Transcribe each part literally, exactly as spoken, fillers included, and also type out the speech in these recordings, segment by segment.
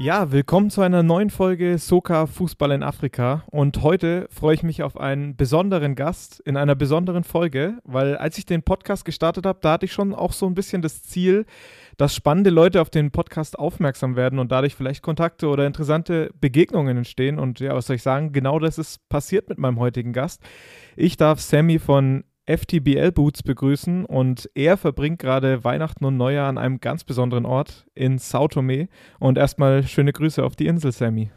Ja, willkommen zu einer neuen Folge Soka Fußball in Afrika und heute freue ich mich auf einen besonderen Gast in einer besonderen Folge, weil als ich den Podcast gestartet habe, da hatte ich schon auch so ein bisschen das Ziel, dass spannende Leute auf den Podcast aufmerksam werden und dadurch vielleicht Kontakte oder interessante Begegnungen entstehen und ja, was soll ich sagen, genau das ist passiert mit meinem heutigen Gast. Ich darf Sammy von F T B L Boots begrüßen und er verbringt gerade Weihnachten und Neujahr an einem ganz besonderen Ort in São Tomé und erstmal schöne Grüße auf die Insel, Sammy.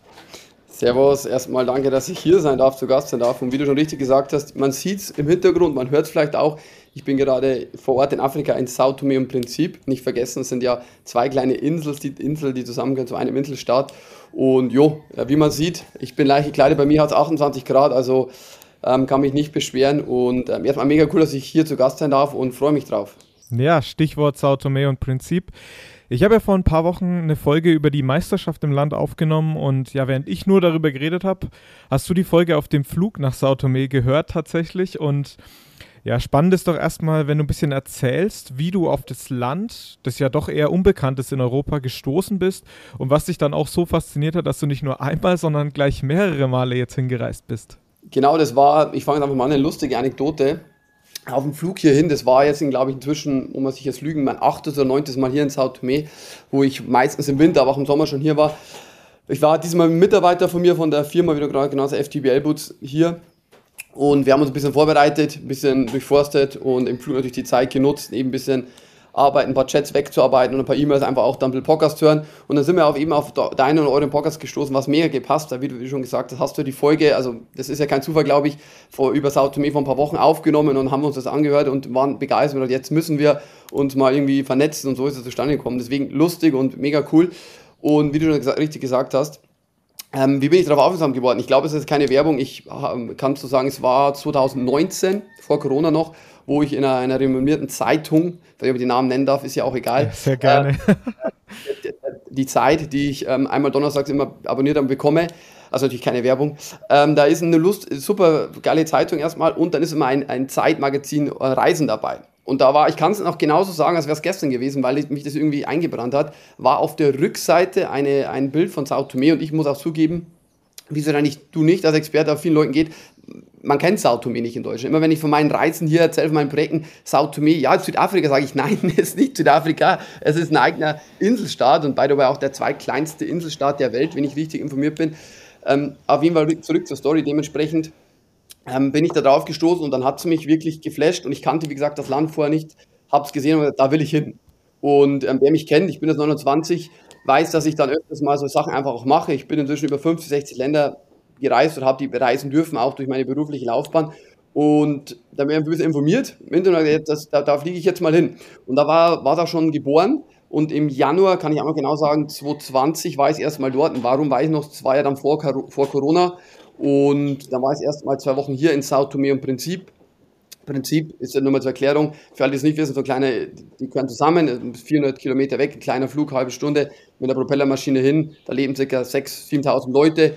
Servus, erstmal danke, dass ich hier sein darf, zu Gast sein darf und wie du schon richtig gesagt hast, man sieht es im Hintergrund, man hört es vielleicht auch, ich bin gerade vor Ort in Afrika in São Tomé und Príncipe, nicht vergessen, es sind ja zwei kleine Inseln, die, Inseln, die zusammengehören zu einem Inselstaat und jo, wie man sieht, ich bin leicht gekleidet, bei mir hat es achtundzwanzig Grad, also Ähm, kann mich nicht beschweren und ähm, erstmal mega cool, dass ich hier zu Gast sein darf und freue mich drauf. Ja, Stichwort São Tomé und Príncipe. Ich habe ja vor ein paar Wochen eine Folge über die Meisterschaft im Land aufgenommen und ja, während ich nur darüber geredet habe, hast du die Folge auf dem Flug nach São Tomé gehört tatsächlich und ja, spannend ist doch erstmal, wenn du ein bisschen erzählst, wie du auf das Land, das ja doch eher unbekannt ist in Europa, gestoßen bist und was dich dann auch so fasziniert hat, dass du nicht nur einmal, sondern gleich mehrere Male jetzt hingereist bist. Genau, das war, ich fange jetzt einfach mal an, eine lustige Anekdote. Auf dem Flug hierhin, das war jetzt, glaube ich, inzwischen, wo man sich jetzt lügen, mein achtes oder neuntes Mal hier in São Tomé, wo ich meistens im Winter, aber auch im Sommer schon hier war. Ich war diesmal mit einem Mitarbeiter von mir, von der Firma, wie du gerade genannt hast, F T B L Boots hier. Und wir haben uns ein bisschen vorbereitet, ein bisschen durchforstet und im Flug natürlich die Zeit genutzt, eben ein bisschen arbeiten, ein paar Chats wegzuarbeiten und ein paar E-Mails einfach auch dann ein bisschen Podcast hören. Und dann sind wir auf eben auf deinen und euren Podcast gestoßen, was mega gepasst hat, wie du schon gesagt hast, hast du die Folge, also das ist ja kein Zufall, glaube ich, vor über São Tomé vor ein paar Wochen aufgenommen und haben uns das angehört und waren begeistert und jetzt müssen wir uns mal irgendwie vernetzen und so ist es zustande gekommen. Deswegen lustig und mega cool. Und wie du schon gesagt, richtig gesagt hast, ähm, wie bin ich darauf aufmerksam geworden? Ich glaube, es ist keine Werbung, ich äh, kann so sagen, es war zwanzig neunzehn, vor Corona noch, wo ich in einer, einer renommierten Zeitung, wenn ich die Namen nennen darf, ist ja auch egal. Ja, sehr gerne. Äh, die Zeit, die ich ähm, einmal donnerstags immer abonniert habe, bekomme, also natürlich keine Werbung, ähm, da ist eine Lust, super geile Zeitung erstmal und dann ist immer ein, ein Zeitmagazin äh, Reisen dabei. Und da war, ich kann es noch genauso sagen, als wäre es gestern gewesen, weil ich, mich das irgendwie eingebrannt hat, war auf der Rückseite eine, ein Bild von São Tomé und ich muss auch zugeben, wie es wahrscheinlich du nicht als Experte auf vielen Leuten geht, man kennt São Tomé nicht in Deutschland. Immer wenn ich von meinen Reisen hier erzähle, von meinen Projekten, São Tomé, ja, Südafrika, sage ich, nein, es ist nicht Südafrika, es ist ein eigener Inselstaat und by the way auch der zweitkleinste Inselstaat der Welt, wenn ich richtig informiert bin. Ähm, auf jeden Fall zurück zur Story, dementsprechend ähm, bin ich da drauf gestoßen und dann hat es mich wirklich geflasht und ich kannte, wie gesagt, das Land vorher nicht, habe es gesehen und da will ich hin. Und ähm, wer mich kennt, ich bin jetzt neunundzwanzig, weiß, dass ich dann öfters mal so Sachen einfach auch mache. Ich bin inzwischen über fünfzig, sechzig Länder gereist oder habe die bereisen dürfen, auch durch meine berufliche Laufbahn. Und da werden wir ein bisschen informiert. Im Internet, das, da, da fliege ich jetzt mal hin. Und da war, war da schon geboren. Und im Januar, kann ich auch mal genau sagen, zwanzig zwanzig war ich erst mal dort. Und warum weiß ich noch, das war ja dann vor, vor Corona. Und dann war ich erst mal zwei Wochen hier in São Tomé und Príncipe. Prinzip ist ja nur mal zur Erklärung, für alle, die es nicht wissen, so kleine, die gehören zusammen, vierhundert Kilometer weg, ein kleiner Flug, halbe Stunde mit der Propellermaschine hin, da leben ca. sechstausend, siebentausend Leute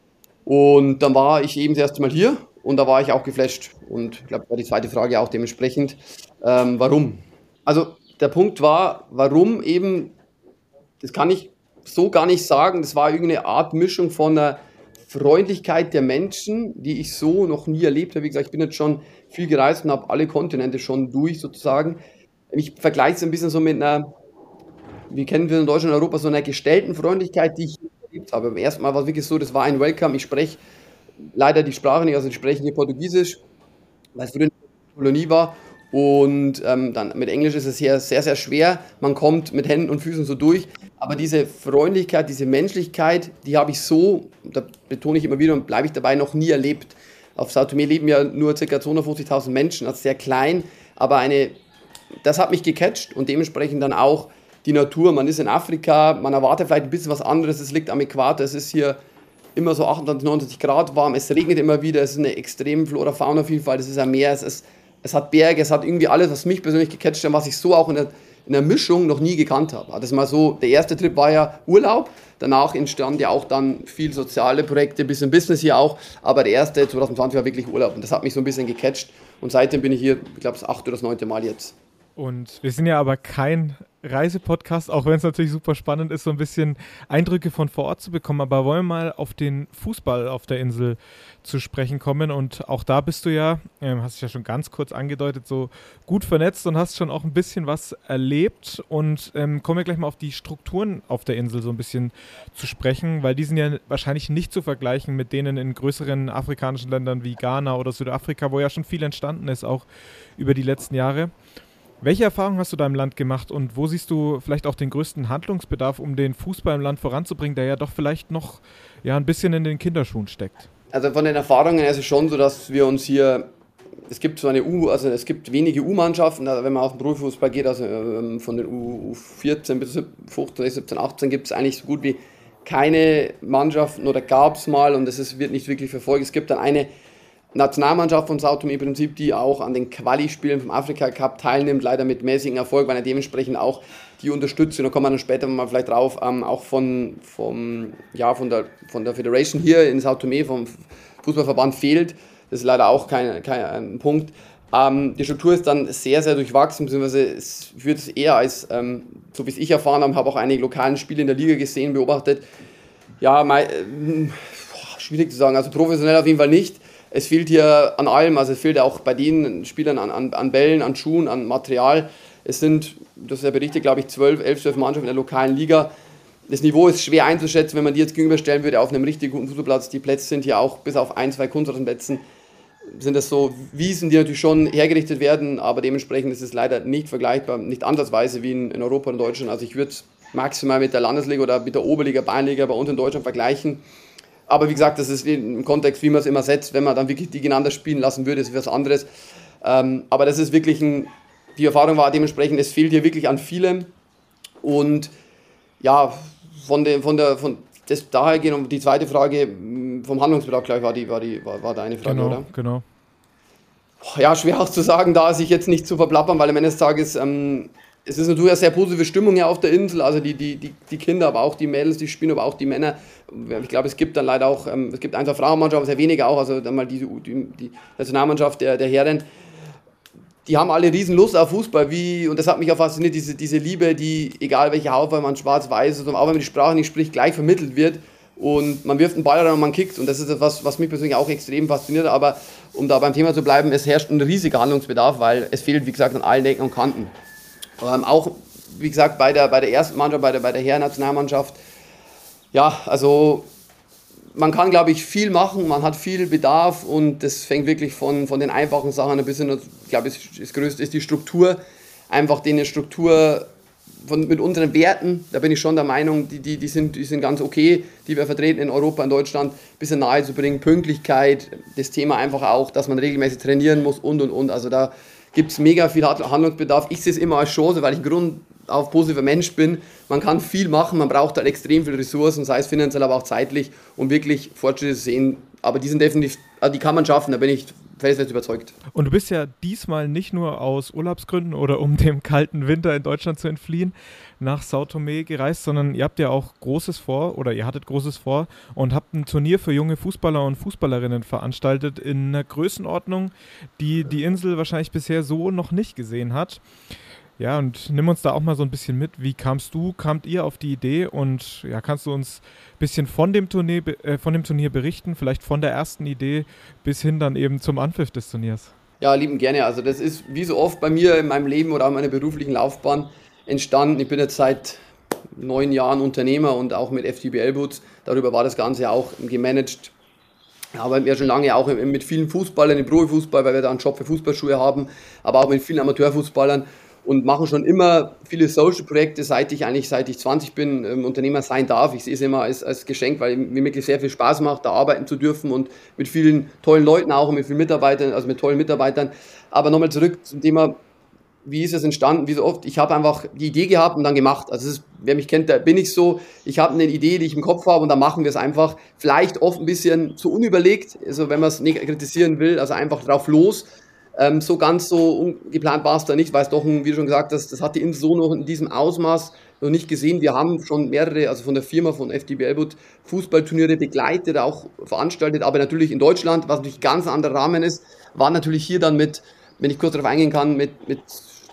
und dann war ich eben das erste Mal hier und da war ich auch geflasht und ich glaube, war die zweite Frage auch dementsprechend, ähm, warum? Also der Punkt war, warum eben, das kann ich so gar nicht sagen, das war irgendeine Art Mischung von einer Freundlichkeit der Menschen, die ich so noch nie erlebt habe. Wie gesagt, ich bin jetzt schon viel gereist und habe alle Kontinente schon durch sozusagen. Ich vergleiche es ein bisschen so mit einer, wie kennen wir in Deutschland und Europa, so einer gestellten Freundlichkeit, die ich erlebt habe. Beim ersten Mal war es wirklich so, das war ein Welcome. Ich spreche leider die Sprache nicht, also ich spreche nicht Portugiesisch, weil es früher eine Kolonie war. Und ähm, dann mit Englisch ist es sehr, sehr, sehr schwer. Man kommt mit Händen und Füßen so durch. Aber diese Freundlichkeit, diese Menschlichkeit, die habe ich so, da betone ich immer wieder und bleibe ich dabei, noch nie erlebt. Auf São Tomé leben ja nur ca. zweihundertfünfzigtausend Menschen, also sehr klein. Aber eine, das hat mich gecatcht und dementsprechend dann auch die Natur. Man ist in Afrika, man erwartet vielleicht ein bisschen was anderes. Es liegt am Äquator, es ist hier immer so achtundzwanzig, neunundzwanzig Grad warm. Es regnet immer wieder, es ist eine extreme Flora-Fauna-Vielfalt, es ist ein Meer, es ist... Es hat Berge, es hat irgendwie alles, was mich persönlich gecatcht hat, was ich so auch in der, in der Mischung noch nie gekannt habe. Das mal so, der erste Trip war ja Urlaub, danach entstanden ja auch dann viel soziale Projekte, ein bisschen Business hier auch, aber der erste zwanzig zwanzig war wirklich Urlaub und das hat mich so ein bisschen gecatcht und seitdem bin ich hier, ich glaube das achte oder das neunte Mal jetzt. Und wir sind ja aber kein Reisepodcast, auch wenn es natürlich super spannend ist, so ein bisschen Eindrücke von vor Ort zu bekommen. Aber wollen wir mal auf den Fußball auf der Insel zu sprechen kommen. Und auch da bist du ja, ähm, hast dich ja schon ganz kurz angedeutet, so gut vernetzt und hast schon auch ein bisschen was erlebt. Und ähm, kommen wir gleich mal auf die Strukturen auf der Insel so ein bisschen zu sprechen, weil die sind ja wahrscheinlich nicht zu vergleichen mit denen in größeren afrikanischen Ländern wie Ghana oder Südafrika, wo ja schon viel entstanden ist, auch über die letzten Jahre. Welche Erfahrungen hast du da im Land gemacht und wo siehst du vielleicht auch den größten Handlungsbedarf, um den Fußball im Land voranzubringen, der ja doch vielleicht noch ja, ein bisschen in den Kinderschuhen steckt? Also von den Erfahrungen her ist es schon so, dass wir uns hier, es gibt so eine U, also es gibt wenige U-Mannschaften, also wenn man auf den Profifußball geht, also ähm, von den U vierzehn bis fünfzehn, siebzehn, achtzehn gibt es eigentlich so gut wie keine Mannschaften oder gab es mal und das ist, wird nicht wirklich verfolgt. Es gibt dann eine Nationalmannschaft von Sao Tome im Prinzip, die auch an den Quali-Spielen vom Afrika Cup teilnimmt, leider mit mäßigem Erfolg, weil er dementsprechend auch die Unterstützung, da kommen wir dann später mal vielleicht drauf, ähm, auch von, vom, ja, von, der, von der Federation hier in Sao Tome, vom Fußballverband fehlt. Das ist leider auch kein, kein ein Punkt. Ähm, die Struktur ist dann sehr, sehr durchwachsen, beziehungsweise es wird es eher als, ähm, so wie es ich erfahren habe, habe auch einige lokalen Spiele in der Liga gesehen, beobachtet. Ja, mein, äh, schwierig zu sagen, also professionell auf jeden Fall nicht. Es fehlt hier an allem, also es fehlt auch bei den Spielern an, an, an Bällen, an Schuhen, an Material. Es sind, das ist ja berichtet, glaube ich, zwölf, elf, zwölf Mannschaften in der lokalen Liga. Das Niveau ist schwer einzuschätzen, wenn man die jetzt gegenüberstellen würde auf einem richtig guten Fußballplatz. Die Plätze sind hier auch bis auf ein, zwei Kunstrasenplätzen, sind das so Wiesen, die natürlich schon hergerichtet werden, aber dementsprechend ist es leider nicht vergleichbar, nicht ansatzweise wie in, in Europa und Deutschland. Also ich würde es maximal mit der Landesliga oder mit der Oberliga, Bayernliga bei uns in Deutschland vergleichen. Aber wie gesagt, das ist im Kontext, wie man es immer setzt. Wenn man dann wirklich die gegeneinander spielen lassen würde, ist was anderes. Ähm, aber das ist wirklich ein, die Erfahrung war dementsprechend, es fehlt hier wirklich an vielem. Und ja, von der, von der, von das daher gehen um die zweite Frage vom Handlungsbedarf, glaube ich, war die, war die, war, war deine Frage, genau, oder? Genau. Ja, schwer auch zu sagen, da sich jetzt nicht zu verplappern, weil am Ende des Tages, ähm, es ist natürlich eine sehr positive Stimmung hier auf der Insel, also die, die, die, die Kinder, aber auch die Mädels, die spielen, aber auch die Männer. Ich glaube, es gibt dann leider auch, ähm, es gibt einfach Frauenmannschaften, aber sehr wenige auch, also dann mal die, die, die Nationalmannschaft der, der Herren, die haben alle riesen Lust auf Fußball, wie, und das hat mich auch fasziniert, diese, diese Liebe, die, egal welche Hautfarbe man schwarz-weiß ist, auch wenn man die Sprache nicht spricht, gleich vermittelt wird. Und man wirft einen Ball rein und man kickt. Und das ist etwas, was mich persönlich auch extrem fasziniert. Aber um da beim Thema zu bleiben, es herrscht ein riesiger Handlungsbedarf, weil es fehlt, wie gesagt, an allen Ecken und Kanten. Ähm, auch, wie gesagt, bei der, bei der ersten Mannschaft, bei der, bei der Herren-Nationalmannschaft, ja, also man kann, glaube ich, viel machen, man hat viel Bedarf und das fängt wirklich von, von den einfachen Sachen ein bisschen, ich glaube, das, das Größte ist die Struktur, einfach die Struktur von, mit unseren Werten, da bin ich schon der Meinung, die, die, die, sind, die sind ganz okay, die wir vertreten in Europa, in Deutschland, ein bisschen nahe zu bringen, Pünktlichkeit, das Thema einfach auch, dass man regelmäßig trainieren muss und und und, also da gibt es mega viel Handlungsbedarf. Ich sehe es immer als Chance, weil ich ein grundauf positiver Mensch bin. Man kann viel machen, man braucht halt extrem viele Ressourcen, sei es finanziell, aber auch zeitlich, um wirklich Fortschritte zu sehen. Aber die sind definitiv, also die kann man schaffen, da bin ich felsenfest überzeugt. Und du bist ja diesmal nicht nur aus Urlaubsgründen oder um dem kalten Winter in Deutschland zu entfliehen, nach Sao Tome gereist, sondern ihr habt ja auch Großes vor oder ihr hattet Großes vor und habt ein Turnier für junge Fußballer und Fußballerinnen veranstaltet in einer Größenordnung, die die Insel wahrscheinlich bisher so noch nicht gesehen hat. Ja, und nimm uns da auch mal so ein bisschen mit. Wie kamst du, kamt ihr auf die Idee und ja, kannst du uns ein bisschen von dem Turnier, äh, von dem Turnier berichten, vielleicht von der ersten Idee bis hin dann eben zum Anpfiff des Turniers? Ja, lieben gerne. Also das ist wie so oft bei mir in meinem Leben oder auch in meiner beruflichen Laufbahn entstanden. Ich bin jetzt seit neun Jahren Unternehmer und auch mit F D B L-Boots. Darüber war das Ganze auch gemanagt. Arbeiten wir schon lange auch mit vielen Fußballern im Profifußball, weil wir da einen Shop für Fußballschuhe haben, aber auch mit vielen Amateurfußballern und machen schon immer viele Social-Projekte, seit ich eigentlich, seit ich zwanzig bin, ähm, Unternehmer sein darf. Ich sehe es immer als, als Geschenk, weil mir wirklich sehr viel Spaß macht, da arbeiten zu dürfen und mit vielen tollen Leuten auch und mit vielen Mitarbeitern, also mit tollen Mitarbeitern. Aber nochmal zurück zum Thema, wie ist es entstanden, wie so oft, ich habe einfach die Idee gehabt und dann gemacht. Also es ist, wer mich kennt, da bin ich so, ich habe eine Idee, die ich im Kopf habe und dann machen wir es einfach. Vielleicht oft ein bisschen zu unüberlegt, also wenn man es nicht kritisieren will, also einfach drauf los. Ähm, so ganz so ungeplant war es da nicht, weil es doch, ein, wie du schon gesagt hast, das hat die Insel so noch in diesem Ausmaß noch nicht gesehen. Wir haben schon mehrere, also von der Firma von F D B L-Boot, Fußballturniere begleitet, auch veranstaltet, aber natürlich in Deutschland, was natürlich ein ganz anderer Rahmen ist, war natürlich hier dann mit, wenn ich kurz darauf eingehen kann, mit, mit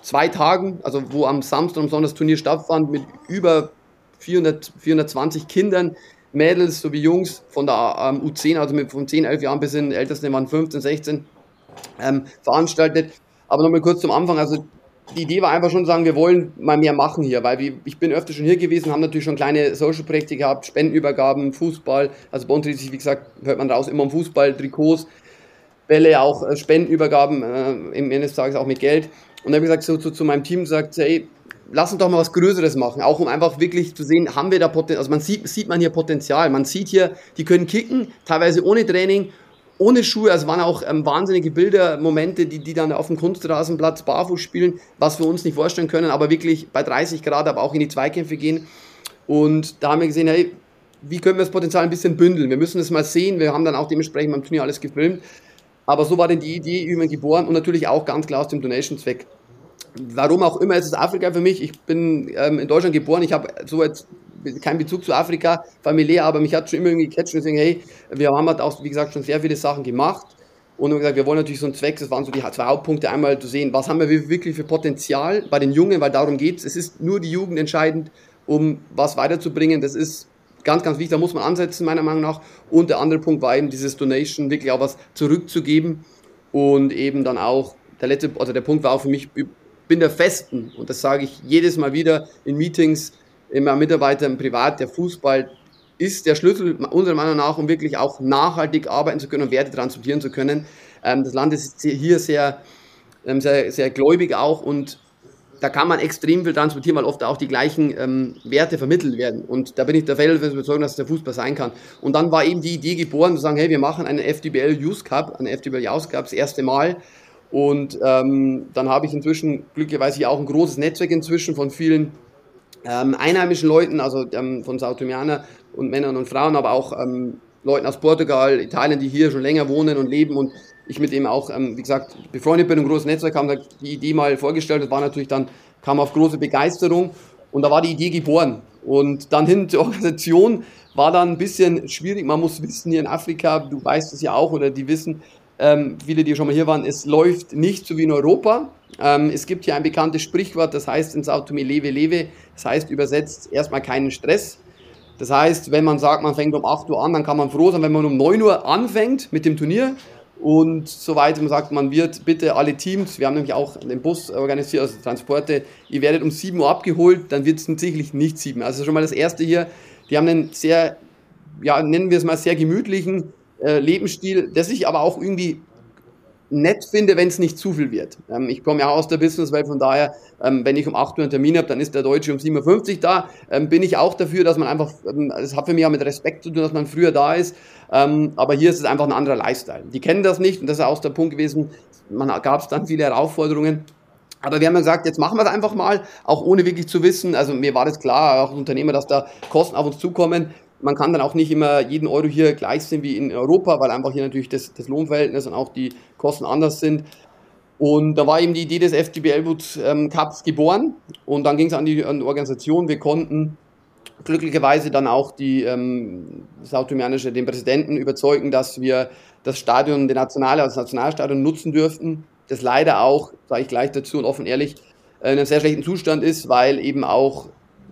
zwei Tagen, also wo am Samstag und am Sonntag das Turnier stattfand, mit über vierhundert, vierhundertzwanzig Kindern, Mädels sowie Jungs von der ähm, U zehn, also mit, von zehn, elf Jahren bis in, Ältesten waren fünfzehn, sechzehn, ähm, veranstaltet. Aber nochmal kurz zum Anfang, also die Idee war einfach schon zu sagen, wir wollen mal mehr machen hier, weil wir, ich bin öfter schon hier gewesen, haben natürlich schon kleine Social-Projekte gehabt, Spendenübergaben, Fußball, also bei uns dreht sich, wie gesagt, hört man raus, immer um Fußball, Trikots, Bälle, auch äh, Spendenübergaben, äh, im Ende des Tages auch mit Geld. Und dann habe ich gesagt, so, so zu meinem Team gesagt, hey, lass uns doch mal was Größeres machen, auch um einfach wirklich zu sehen, haben wir da Potenzial, also man sieht, sieht man hier Potenzial, man sieht hier, die können kicken, teilweise ohne Training, ohne Schuhe, also waren auch ähm, wahnsinnige Bilder, Momente, die, die dann auf dem Kunstrasenplatz barfuß spielen, was wir uns nicht vorstellen können, aber wirklich bei dreißig Grad, aber auch in die Zweikämpfe gehen. Und da haben wir gesehen, hey, wie können wir das Potenzial ein bisschen bündeln? Wir müssen es mal sehen, wir haben dann auch dementsprechend beim Turnier alles gefilmt. Aber so war denn die Idee irgendwann geboren und natürlich auch ganz klar aus dem Donation-Zweck. Warum auch immer, ist es Afrika für mich. Ich bin ähm, in Deutschland geboren, ich habe so jetzt keinen Bezug zu Afrika, familiär, aber mich hat schon immer irgendwie gecatcht und deswegen, hey, wir haben halt auch, wie gesagt, schon sehr viele Sachen gemacht und haben gesagt, wir wollen natürlich so einen Zweck, das waren so die zwei Hauptpunkte, einmal zu sehen, was haben wir wirklich für Potenzial bei den Jungen, weil darum geht es, es ist nur die Jugend entscheidend, um was weiterzubringen, das ist ganz, ganz wichtig, da muss man ansetzen, meiner Meinung nach, und der andere Punkt war eben dieses Donation, wirklich auch was zurückzugeben und eben dann auch, der letzte, also der Punkt war auch für mich, ich bin der Festen, und das sage ich jedes Mal wieder in Meetings, immer Mitarbeiter im Privat, der Fußball ist der Schlüssel unserer Meinung nach, um wirklich auch nachhaltig arbeiten zu können und Werte transportieren zu können. Ähm, das Land ist hier sehr, ähm, sehr, sehr gläubig auch und da kann man extrem viel transportieren, weil oft auch die gleichen ähm, Werte vermittelt werden. Und da bin ich der felsenfesten Überzeugung, dass es der Fußball sein kann. Und dann war eben die Idee geboren, zu sagen, hey, wir machen einen F D B L Youth Cup, einen F D B L Youth Cup das erste Mal. Und ähm, dann habe ich inzwischen glücklicherweise hier auch ein großes Netzwerk inzwischen von vielen ähm, einheimischen Leuten, also ähm, von Sao Tomeaner und Männern und Frauen, aber auch ähm, Leuten aus Portugal, Italien, die hier schon länger wohnen und leben und ich mit dem auch, ähm, wie gesagt, befreundet bin und ein großes Netzwerk haben, die Idee mal vorgestellt, das war natürlich dann, kam auf große Begeisterung und da war die Idee geboren und dann hin zur Organisation war dann ein bisschen schwierig, man muss wissen, hier in Afrika, du weißt es ja auch oder die wissen, ähm, viele, die schon mal hier waren, es läuft nicht so wie in Europa. Ähm, es gibt hier ein bekanntes Sprichwort, das heißt in Sao Tome Lewe Lewe, das heißt übersetzt erstmal keinen Stress. Das heißt, wenn man sagt, man fängt um acht Uhr an, dann kann man froh sein, wenn man um neun Uhr anfängt mit dem Turnier und so weiter. Man sagt, man wird bitte alle Teams, wir haben nämlich auch den Bus organisiert, also Transporte, ihr werdet um sieben Uhr abgeholt, dann wird es sicherlich nicht sieben. Also schon mal das Erste hier, die haben einen sehr, ja, nennen wir es mal sehr gemütlichen äh, Lebensstil, das ich aber auch irgendwie nett finde, wenn es nicht zu viel wird. Ähm, ich komme ja auch aus der Businesswelt, von daher, ähm, wenn ich um acht Uhr einen Termin habe, dann ist der Deutsche um sieben Uhr fünfzig da. Ähm, bin ich auch dafür, dass man einfach, ähm, das hat für mich auch mit Respekt zu tun, dass man früher da ist. Ähm, aber hier ist es einfach ein anderer Lifestyle. Die kennen das nicht und das ist auch der Punkt gewesen, man gab es dann viele Herausforderungen. Aber wir haben gesagt, jetzt machen wir es einfach mal, auch ohne wirklich zu wissen, also mir war das klar, auch als Unternehmer, dass da Kosten auf uns zukommen. Man kann dann auch nicht immer jeden Euro hier gleich sehen wie in Europa, weil einfach hier natürlich das, das Lohnverhältnis und auch die Kosten anders sind. Und da war eben die Idee des F D B L Youth Cups geboren und dann ging es an die, an die Organisation. Wir konnten glücklicherweise dann auch die ähm, sautomeanische, den Präsidenten überzeugen, dass wir das Stadion, den Nationale, also das Nationalstadion nutzen dürften. Das leider auch, sage ich gleich dazu und offen ehrlich, in einem sehr schlechten Zustand ist, weil eben auch,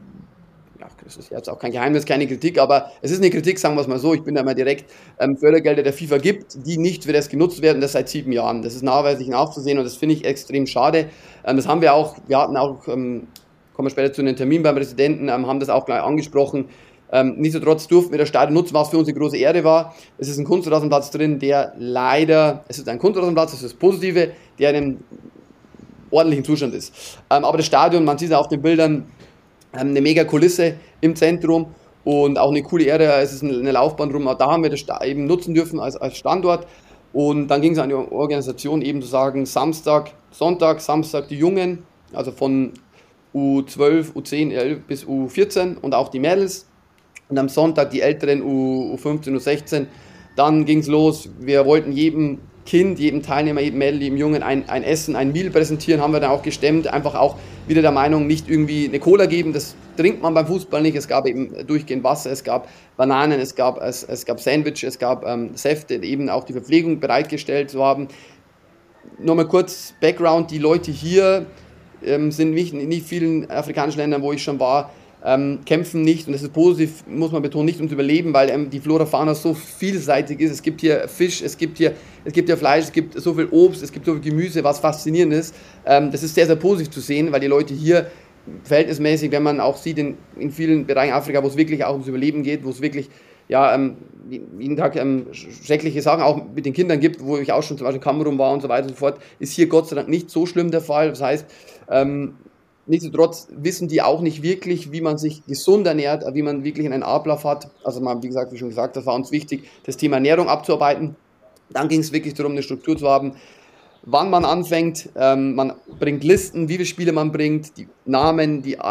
ja, das ist jetzt auch kein Geheimnis, keine Kritik, aber es ist eine Kritik, sagen wir es mal so, ich bin da mal direkt, ähm, Fördergelder der FIFA gibt, die nicht für das genutzt werden, das seit sieben Jahren. Das ist nachweislich nachzusehen und das finde ich extrem schade. Ähm, das haben wir auch, wir hatten auch, ähm, kommen wir später zu einem Termin beim Präsidenten, ähm, haben das auch gleich angesprochen. Ähm, nichtsdestotrotz durften wir das Stadion nutzen, was für uns eine große Ehre war. Es ist ein Kunstrasenplatz drin, der leider, es ist ein Kunstrasenplatz, das ist das Positive, der in einem ordentlichen Zustand ist. Ähm, aber das Stadion, man sieht es auf den Bildern, ähm, eine mega Kulisse im Zentrum und auch eine coole Ehre, es ist eine Laufbahn rum, da haben wir das eben nutzen dürfen als, als Standort. Und dann ging es an die Organisation eben zu sagen, Samstag, Sonntag, Samstag die Jungen, also von U zwölf, U zehn, U elf bis U vierzehn und auch die Mädels. Und am Sonntag die Älteren U fünfzehn, U sechzehn. Dann ging es los. Wir wollten jedem Kind, jedem Teilnehmer, jedem Mädel, jedem Jungen ein, ein Essen, ein Meal präsentieren. Haben wir dann auch gestemmt. Einfach auch wieder der Meinung, nicht irgendwie eine Cola geben. Das trinkt man beim Fußball nicht. Es gab eben durchgehend Wasser, es gab Bananen, es gab, es, es gab Sandwich, es gab ähm, Säfte, eben auch die Verpflegung bereitgestellt zu haben. Nochmal kurz Background. Die Leute hier ähm, sind nicht, in nicht vielen afrikanischen Ländern, wo ich schon war, ähm, kämpfen nicht, und das ist positiv, muss man betonen, nicht ums Überleben, weil ähm, die Flora Fauna so vielseitig ist. Es gibt hier Fisch, es gibt hier, es gibt hier Fleisch, es gibt so viel Obst, es gibt so viel Gemüse, was faszinierend ist. Ähm, das ist sehr, sehr positiv zu sehen, weil die Leute hier verhältnismäßig, wenn man auch sieht, in, in vielen Bereichen Afrika, wo es wirklich auch ums Überleben geht, wo es wirklich ja, ähm, jeden Tag ähm, schreckliche Sachen auch mit den Kindern gibt, wo ich auch schon zum Beispiel in Kamerun war und so weiter und so fort, ist hier Gott sei Dank nicht so schlimm der Fall. Das heißt, ähm, nichtsdestotrotz wissen die auch nicht wirklich, wie man sich gesund ernährt, wie man wirklich einen Ablauf hat. Also mal, wie gesagt, wie schon gesagt, das war uns wichtig, das Thema Ernährung abzuarbeiten. Dann ging es wirklich darum, eine Struktur zu haben, wann man anfängt. Ähm, man bringt Listen, wie viele Spiele man bringt, die Namen, die äh,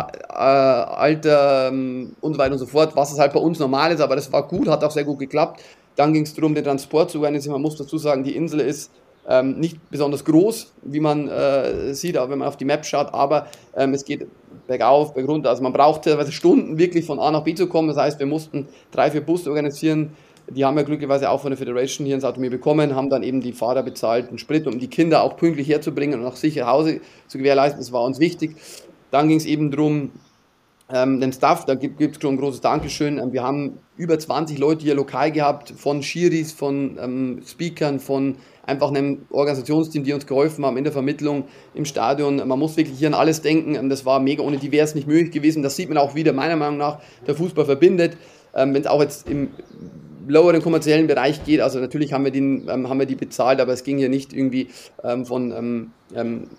Alter ähm, und so weiter und so fort, was es halt bei uns normal ist, aber das war gut, hat auch sehr gut geklappt. Dann ging es darum, den Transport zu organisieren. Man muss dazu sagen, die Insel ist ähm, nicht besonders groß, wie man äh, sieht, auch wenn man auf die Map schaut, aber ähm, es geht bergauf, bergunter. Also man braucht teilweise Stunden wirklich von A nach B zu kommen. Das heißt, wir mussten drei, vier Busse organisieren. Die haben wir glücklicherweise auch von der Federation hier ins Autonomie bekommen, haben dann eben die Fahrer bezahlt, einen Sprit, um die Kinder auch pünktlich herzubringen und auch sicher nach Hause zu gewährleisten. Das war uns wichtig. Dann ging es eben darum, ähm, den Staff, da gibt es schon ein großes Dankeschön. Ähm, wir haben über zwanzig Leute hier lokal gehabt, von Schiris, von ähm, Speakern, von einfach einem Organisationsteam, die uns geholfen haben in der Vermittlung im Stadion. Man muss wirklich hier an alles denken. Das war mega, ohne die wäre es nicht möglich gewesen. Das sieht man auch wieder, meiner Meinung nach, der Fußball verbindet. Ähm, wenn es auch jetzt im loweren kommerziellen Bereich geht, also natürlich haben wir, den, ähm, haben wir die bezahlt, aber es ging hier nicht irgendwie ähm, von, ähm, ähm,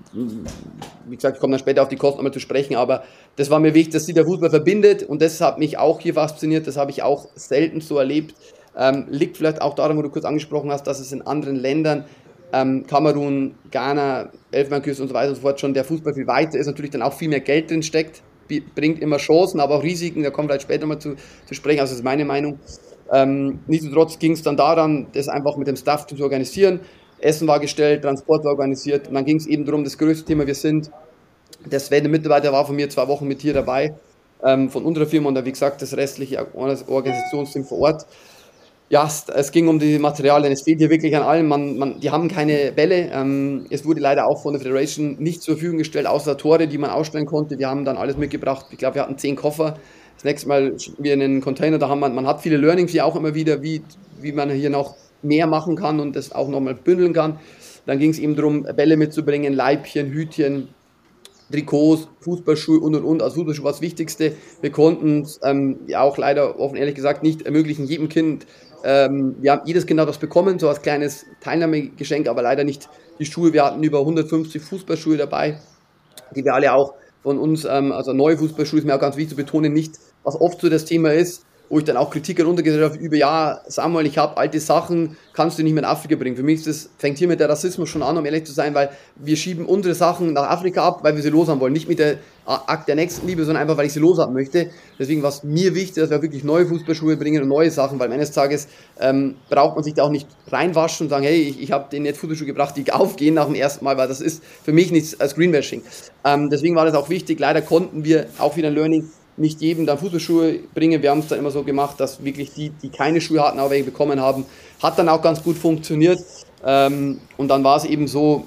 wie gesagt, ich komme dann später auf die Kosten nochmal zu sprechen, aber das war mir wichtig, dass sie der Fußball verbindet, und das hat mich auch hier fasziniert, das habe ich auch selten so erlebt. Ähm, liegt vielleicht auch daran, wo du kurz angesprochen hast, dass es in anderen Ländern, ähm, Kamerun, Ghana, Elfenbeinküste und so weiter und so fort, schon der Fußball viel weiter ist, natürlich dann auch viel mehr Geld drin steckt, bringt immer Chancen, aber auch Risiken, da kommen wir vielleicht später mal zu, zu sprechen, also das ist meine Meinung. Ähm, nichtsdestotrotz ging es dann daran, das einfach mit dem Staff zu organisieren. Essen war gestellt, Transport war organisiert, und dann ging es eben darum, das größte Thema, wir sind, der Sven, der Mitarbeiter, war von mir zwei Wochen mit hier dabei, ähm, von unserer Firma, und dann, wie gesagt, das restliche Organisationsteam vor Ort. Ja, es, es ging um die Materialien, es fehlt hier wirklich an allem, man, man, die haben keine Bälle, ähm, es wurde leider auch von der Federation nicht zur Verfügung gestellt, außer Tore, die man ausstellen konnte. Wir haben dann alles mitgebracht, ich glaube, wir hatten zehn Koffer. Das nächste Mal schicken wir einen Container, da haben man, man hat viele Learnings hier auch immer wieder, wie, wie man hier noch mehr machen kann und das auch nochmal bündeln kann. Dann ging es eben darum, Bälle mitzubringen, Leibchen, Hütchen, Trikots, Fußballschuhe und und und. Also Fußballschuhe war das Wichtigste. Wir konnten es ähm, ja auch leider offen ehrlich gesagt nicht ermöglichen, jedem Kind, ähm, wir haben, jedes Kind hat was bekommen, so als kleines Teilnahmegeschenk, aber leider nicht die Schuhe. Wir hatten über hundertfünfzig Fußballschuhe dabei, die wir alle auch von uns, ähm, also neue Fußballschuhe, ist mir auch ganz wichtig zu betonen, nicht, was oft so das Thema ist, wo ich dann auch Kritik heruntergesetzt habe, über, ja, Samuel, ich habe alte Sachen, kannst du nicht mehr in Afrika bringen. Für mich ist das, fängt hier mit der Rassismus schon an, um ehrlich zu sein, weil wir schieben unsere Sachen nach Afrika ab, weil wir sie loshaben wollen. Nicht mit der Akt der Nächstenliebe, sondern einfach, weil ich sie loshaben möchte. Deswegen war es mir wichtig, dass wir wirklich neue Fußballschuhe bringen und neue Sachen, weil eines Tages ähm, braucht man sich da auch nicht reinwaschen und sagen, hey, ich, ich habe denen jetzt Fußballschuhe gebracht, die aufgehen nach dem ersten Mal, weil das ist für mich nichts als Greenwashing. Ähm, deswegen war das auch wichtig. Leider konnten wir auch wieder ein Learning nicht jedem dann Fußballschuhe bringen. Wir haben es dann immer so gemacht, dass wirklich die, die keine Schuhe hatten, aber welche bekommen haben, hat dann auch ganz gut funktioniert. Ähm, und dann war es eben so,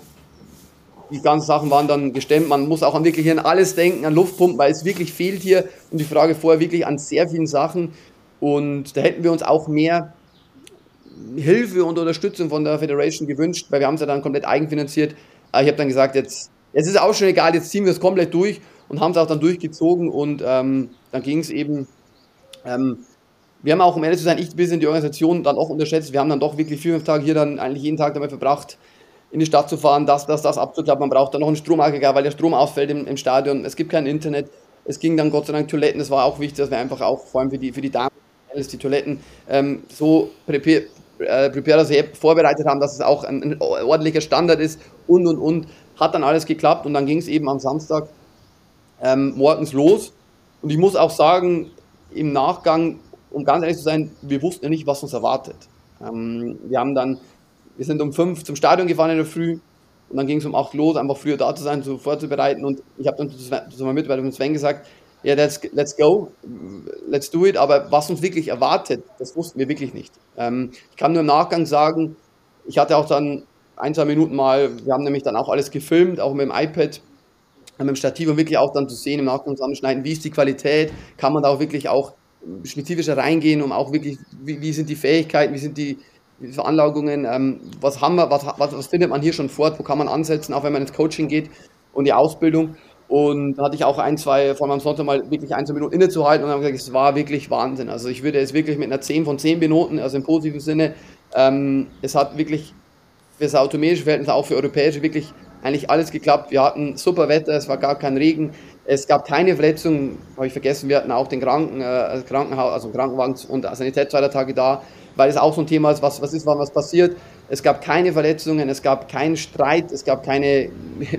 die ganzen Sachen waren dann gestemmt. Man muss auch an wirklich an alles denken, an Luftpumpen, weil es wirklich fehlt hier. Und die Frage vorher wirklich an sehr vielen Sachen. Und da hätten wir uns auch mehr Hilfe und Unterstützung von der Federation gewünscht, weil wir haben es ja dann komplett eigenfinanziert. Aber ich habe dann gesagt, jetzt, jetzt ist auch schon egal, jetzt ziehen wir es komplett durch. Und haben es auch dann durchgezogen, und ähm, dann ging es eben, ähm, wir haben auch, um ehrlich zu sein, ich ein bisschen die Organisation dann auch unterschätzt, wir haben dann doch wirklich vier, fünf Tage hier dann eigentlich jeden Tag damit verbracht, in die Stadt zu fahren, das, das, das abzuklappen, man braucht dann noch einen Stromaggregat, weil der Strom ausfällt im, im Stadion, es gibt kein Internet, es ging dann Gott sei Dank Toiletten, das war auch wichtig, dass wir einfach auch, vor allem für die, für die Damen, die Toiletten ähm, so prepare, äh, prepare, also vorbereitet haben, dass es auch ein, ein ordentlicher Standard ist und und und, hat dann alles geklappt, und dann ging es eben am Samstag Ähm, morgens los, und ich muss auch sagen, im Nachgang, um ganz ehrlich zu sein, wir wussten ja nicht, was uns erwartet. Ähm, wir haben dann, wir sind um fünf zum Stadion gefahren in der Früh, und dann ging es um acht los, einfach früher da zu sein, so vorzubereiten, und ich habe dann zu, Sven, zu meinem Mitarbeiter Sven gesagt, ja, yeah, let's, let's go, let's do it, aber was uns wirklich erwartet, das wussten wir wirklich nicht. Ähm, ich kann nur im Nachgang sagen, ich hatte auch dann ein, zwei Minuten mal, wir haben nämlich dann auch alles gefilmt, auch mit dem iPad. mit dem Stativ, um wirklich auch dann zu sehen, im Nachgang zusammenschneiden, wie ist die Qualität, kann man da auch wirklich auch spezifischer reingehen, um auch wirklich, wie, wie sind die Fähigkeiten, wie sind die, die Veranlagungen, ähm, was haben wir, was, was, was findet man hier schon fort, wo kann man ansetzen, auch wenn man ins Coaching geht und die Ausbildung. Und da hatte ich auch ein, zwei, vor allem am Sonntag mal wirklich ein, zwei Minuten innezuhalten und dann habe ich gesagt, es war wirklich Wahnsinn. Also ich würde es wirklich mit einer zehn von zehn benoten, also im positiven Sinne. Ähm, es hat wirklich für sautomäische Verhältnisse, auch für europäische, wirklich eigentlich alles geklappt. Wir hatten super Wetter, es war gar kein Regen, es gab keine Verletzungen, habe ich vergessen, wir hatten auch den Kranken, äh, Krankenhaus, also Krankenwagen und Sanität zwei Tage da, weil es auch so ein Thema ist, was, was ist, wann was passiert. Es gab keine Verletzungen, es gab keinen Streit, es gab keine,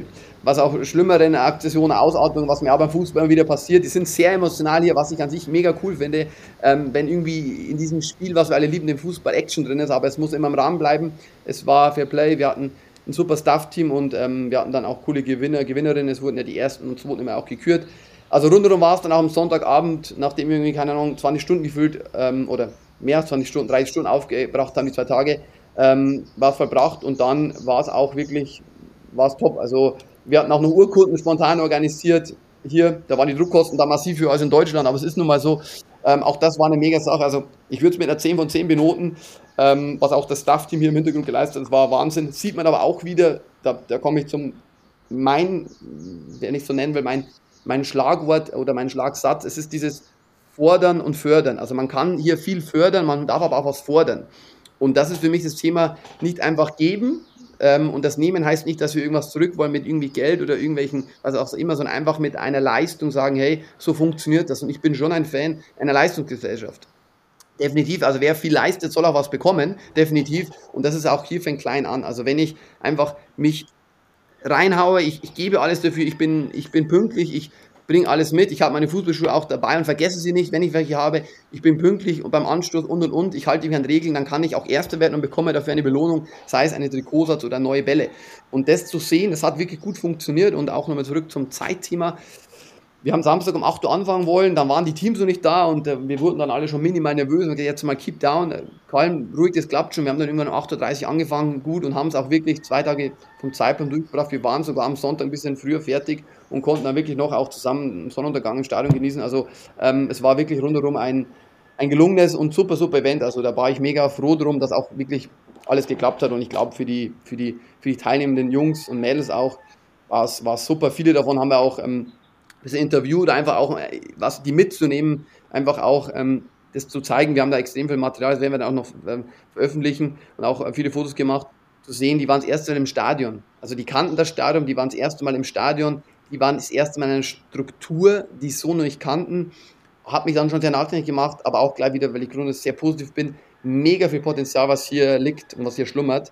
was auch schlimmeren Aktionen, Ausatmungen, was mir auch beim Fußball immer wieder passiert. Die sind sehr emotional hier, was ich an sich mega cool finde, ähm, wenn irgendwie in diesem Spiel, was wir alle lieben, im Fußball Action drin ist, aber es muss immer im Rahmen bleiben. Es war Fair Play, wir hatten ein super Staff-Team und ähm, wir hatten dann auch coole Gewinner, Gewinnerinnen, es wurden ja die ersten und zweiten immer auch gekürt. Also rundherum war es dann auch am Sonntagabend, nachdem wir irgendwie, keine Ahnung, zwanzig Stunden gefühlt ähm, oder mehr als zwanzig Stunden, dreißig Stunden aufgebracht haben, die zwei Tage, ähm, war es verbracht und dann war es auch wirklich, war es top. Also wir hatten auch noch Urkunden spontan organisiert hier, da waren die Druckkosten da massiv höher als in Deutschland, aber es ist nun mal so, ähm, auch das war eine mega Sache, also ich würde es mit einer zehn von zehn benoten, ähm, was auch das Staff-Team hier im Hintergrund geleistet hat, das war Wahnsinn, sieht man aber auch wieder, da, da komme ich zum, mein, wenn ich so nennen will, mein, mein Schlagwort oder mein Schlagsatz, es ist dieses Fordern und Fördern, also man kann hier viel fördern, man darf aber auch was fordern und das ist für mich das Thema, nicht einfach geben. Ähm, und das Nehmen heißt nicht, dass wir irgendwas zurück wollen mit irgendwie Geld oder irgendwelchen, was auch immer, sondern einfach mit einer Leistung sagen, hey, so funktioniert das. Und ich bin schon ein Fan einer Leistungsgesellschaft. Definitiv, also wer viel leistet, soll auch was bekommen, definitiv. Und das ist auch hier fängt klein an. Also wenn ich einfach mich reinhaue, ich, ich gebe alles dafür, ich bin, ich bin pünktlich, ich bringe alles mit, ich habe meine Fußballschuhe auch dabei und vergesse sie nicht, wenn ich welche habe, ich bin pünktlich und beim Anstoß und und und, ich halte mich an Regeln, dann kann ich auch Erster werden und bekomme dafür eine Belohnung, sei es eine Trikotsatz oder neue Bälle. Und das zu sehen, das hat wirklich gut funktioniert und auch nochmal zurück zum Zeitthema. Wir haben Samstag um acht Uhr anfangen wollen, dann waren die Teams noch nicht da und äh, wir wurden dann alle schon minimal nervös und gesagt, jetzt mal keep down, äh, kalm, ruhig, das klappt schon. Wir haben dann irgendwann um acht Uhr dreißig angefangen, gut, und haben es auch wirklich zwei Tage vom Zeitplan durchgebracht. Wir waren sogar am Sonntag ein bisschen früher fertig und konnten dann wirklich noch auch zusammen einen Sonnenuntergang im Stadion genießen. Also ähm, es war wirklich rundherum ein, ein gelungenes und super, super Event. Also da war ich mega froh drum, dass auch wirklich alles geklappt hat und ich glaube für die, für die, für die teilnehmenden Jungs und Mädels auch war es war super. Viele davon haben wir auch ähm, das Interview oder einfach auch was die mitzunehmen, einfach auch ähm, das zu zeigen. Wir haben da extrem viel Material, das werden wir dann auch noch ähm, veröffentlichen und auch äh, viele Fotos gemacht, zu sehen, die waren das erste Mal im Stadion. Also die kannten das Stadion, die waren das erste Mal im Stadion, die waren das erste Mal in einer Struktur, die so noch nicht kannten. Hat mich dann schon sehr nachdenklich gemacht, aber auch gleich wieder, weil ich grundsätzlich sehr positiv bin, mega viel Potenzial, was hier liegt und was hier schlummert.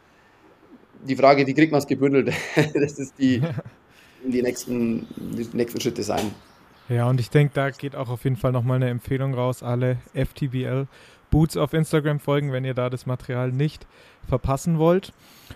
Die Frage, wie kriegt man es gebündelt? Das ist die... die nächsten, die nächsten Schritte sein. Ja, und ich denke, da geht auch auf jeden Fall nochmal eine Empfehlung raus. Alle F T B L Boots auf Instagram folgen, wenn ihr da das Material nicht verpassen wollt.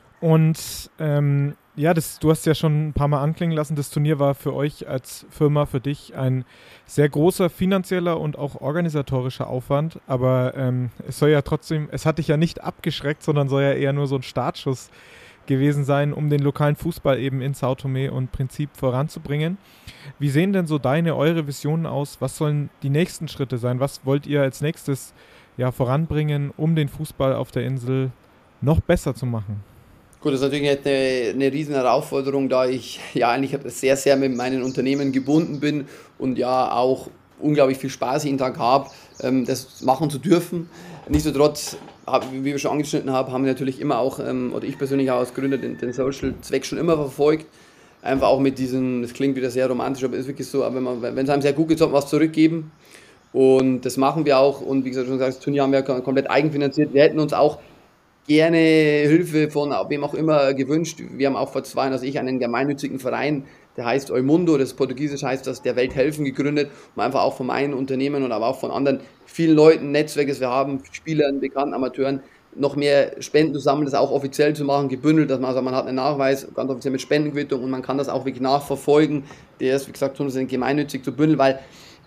Und ähm, ja, das, du hast ja schon ein paar Mal anklingen lassen, das Turnier war für euch als Firma, für dich ein sehr großer finanzieller und auch organisatorischer Aufwand, aber ähm, es soll ja trotzdem, es hat dich ja nicht abgeschreckt, sondern soll ja eher nur so ein Startschuss gewesen sein, um den lokalen Fußball eben in São Tomé und Príncipe voranzubringen. Wie sehen denn so deine, eure Visionen aus? Was sollen die nächsten Schritte sein? Was wollt ihr als nächstes ja, voranbringen, um den Fußball auf der Insel noch besser zu machen? Gut, das ist natürlich eine, eine riesen Herausforderung, da ich ja eigentlich sehr, sehr mit meinen Unternehmen gebunden bin und ja auch unglaublich viel Spaß jeden Tag habe, das machen zu dürfen. Nichtsdestotrotz, wie wir schon angeschnitten haben, haben wir natürlich immer auch, oder ich persönlich auch als Gründer, den, den Social-Zweck schon immer verfolgt. Einfach auch mit diesen, das klingt wieder sehr romantisch, aber es ist wirklich so, wenn man, wenn es einem sehr gut geht, sollte man was zurückgeben. Und das machen wir auch. Und wie gesagt, schon gesagt, das Turnier haben wir komplett eigenfinanziert. Wir hätten uns auch gerne Hilfe von wem auch immer gewünscht. Wir haben auch vor zwei Jahren, also ich, einen gemeinnützigen Verein, der heißt Eumundo, das Portugiesisch heißt das, der Welt helfen, gegründet, um einfach auch von meinen Unternehmen und aber auch von anderen vielen Leuten, Netzwerke, das wir haben, Spielern, Bekannten, Amateuren, noch mehr Spenden zu sammeln, das auch offiziell zu machen, gebündelt, dass man, also man hat einen Nachweis, ganz offiziell mit Spendenquittung und man kann das auch wirklich nachverfolgen. Der ist, wie gesagt, tun das gemeinnützig zu bündeln, weil,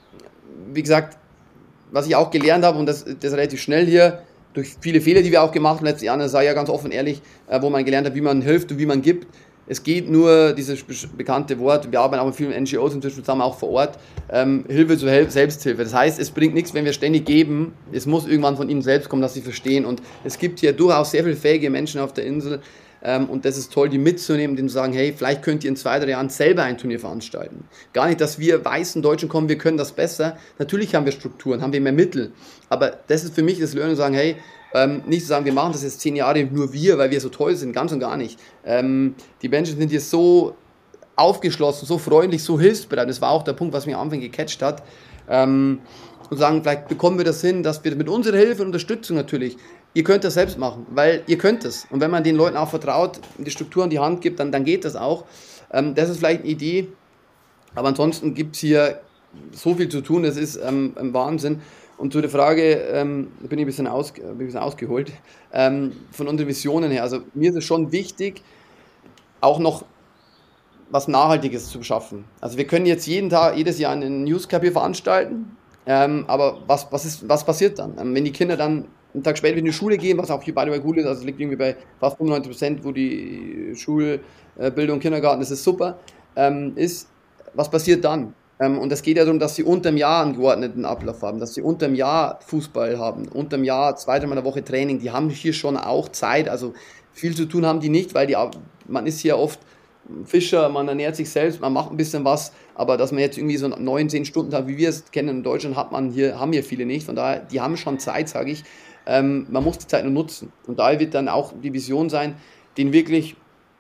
wie gesagt, was ich auch gelernt habe und das, das relativ schnell hier, durch viele Fehler, die wir auch gemacht haben letztes Jahr, das sei ja ganz offen ehrlich, wo man gelernt hat, wie man hilft und wie man gibt. Es geht nur, dieses bekannte Wort, wir arbeiten auch mit vielen N G Os inzwischen zusammen, auch vor Ort, ähm, Hilfe zur Hel- Selbsthilfe. Das heißt, es bringt nichts, wenn wir ständig geben, es muss irgendwann von ihnen selbst kommen, dass sie verstehen. Und es gibt hier durchaus sehr viele fähige Menschen auf der Insel, ähm, und das ist toll, die mitzunehmen, die zu sagen, hey, vielleicht könnt ihr in zwei, drei Jahren selber ein Turnier veranstalten. Gar nicht, dass wir weißen Deutschen kommen, wir können das besser. Natürlich haben wir Strukturen, haben wir mehr Mittel, aber das ist für mich das Learning, sagen, hey, Ähm, nicht zu sagen, wir machen das jetzt zehn Jahre nur wir, weil wir so toll sind, ganz und gar nicht. Ähm, die Menschen sind hier so aufgeschlossen, so freundlich, so hilfsbereit. Das war auch der Punkt, was mich am Anfang gecatcht hat. Ähm, und sagen, vielleicht bekommen wir das hin, dass wir mit unserer Hilfe und Unterstützung natürlich, ihr könnt das selbst machen, weil ihr könnt es. Und wenn man den Leuten auch vertraut, die Struktur in die Hand gibt, dann, dann geht das auch. Ähm, das ist vielleicht eine Idee, aber ansonsten gibt es hier so viel zu tun, das ist ähm, ein Wahnsinn. Und zu der Frage, ähm, da bin ich ein bisschen, aus, bin ein bisschen ausgeholt, ähm, von unseren Visionen her. Also mir ist es schon wichtig, auch noch was Nachhaltiges zu schaffen. Also wir können jetzt jeden Tag, jedes Jahr einen Newscap hier veranstalten, ähm, aber was, was, ist, was passiert dann? Ähm, wenn die Kinder dann einen Tag später in die Schule gehen, was auch hier beide gut ist, also es liegt irgendwie bei fast fünfundneunzig Prozent, wo die Schulbildung, Kindergarten, das ist super, ähm, ist, was passiert dann? Ähm, und es geht ja darum, dass sie unterm Jahr einen geordneten Ablauf haben, dass sie unterm Jahr Fußball haben, unterm Jahr zwei, dreimal in der Woche Training. Die haben hier schon auch Zeit, also viel zu tun haben die nicht, weil die, man ist hier oft Fischer, man ernährt sich selbst, man macht ein bisschen was, aber dass man jetzt irgendwie so neun, zehn Stunden hat, wie wir es kennen in Deutschland, hat man hier, haben hier viele nicht. Von daher, die haben schon Zeit, sage ich. Ähm, man muss die Zeit nur nutzen. Und daher wird dann auch die Vision sein, den wirklich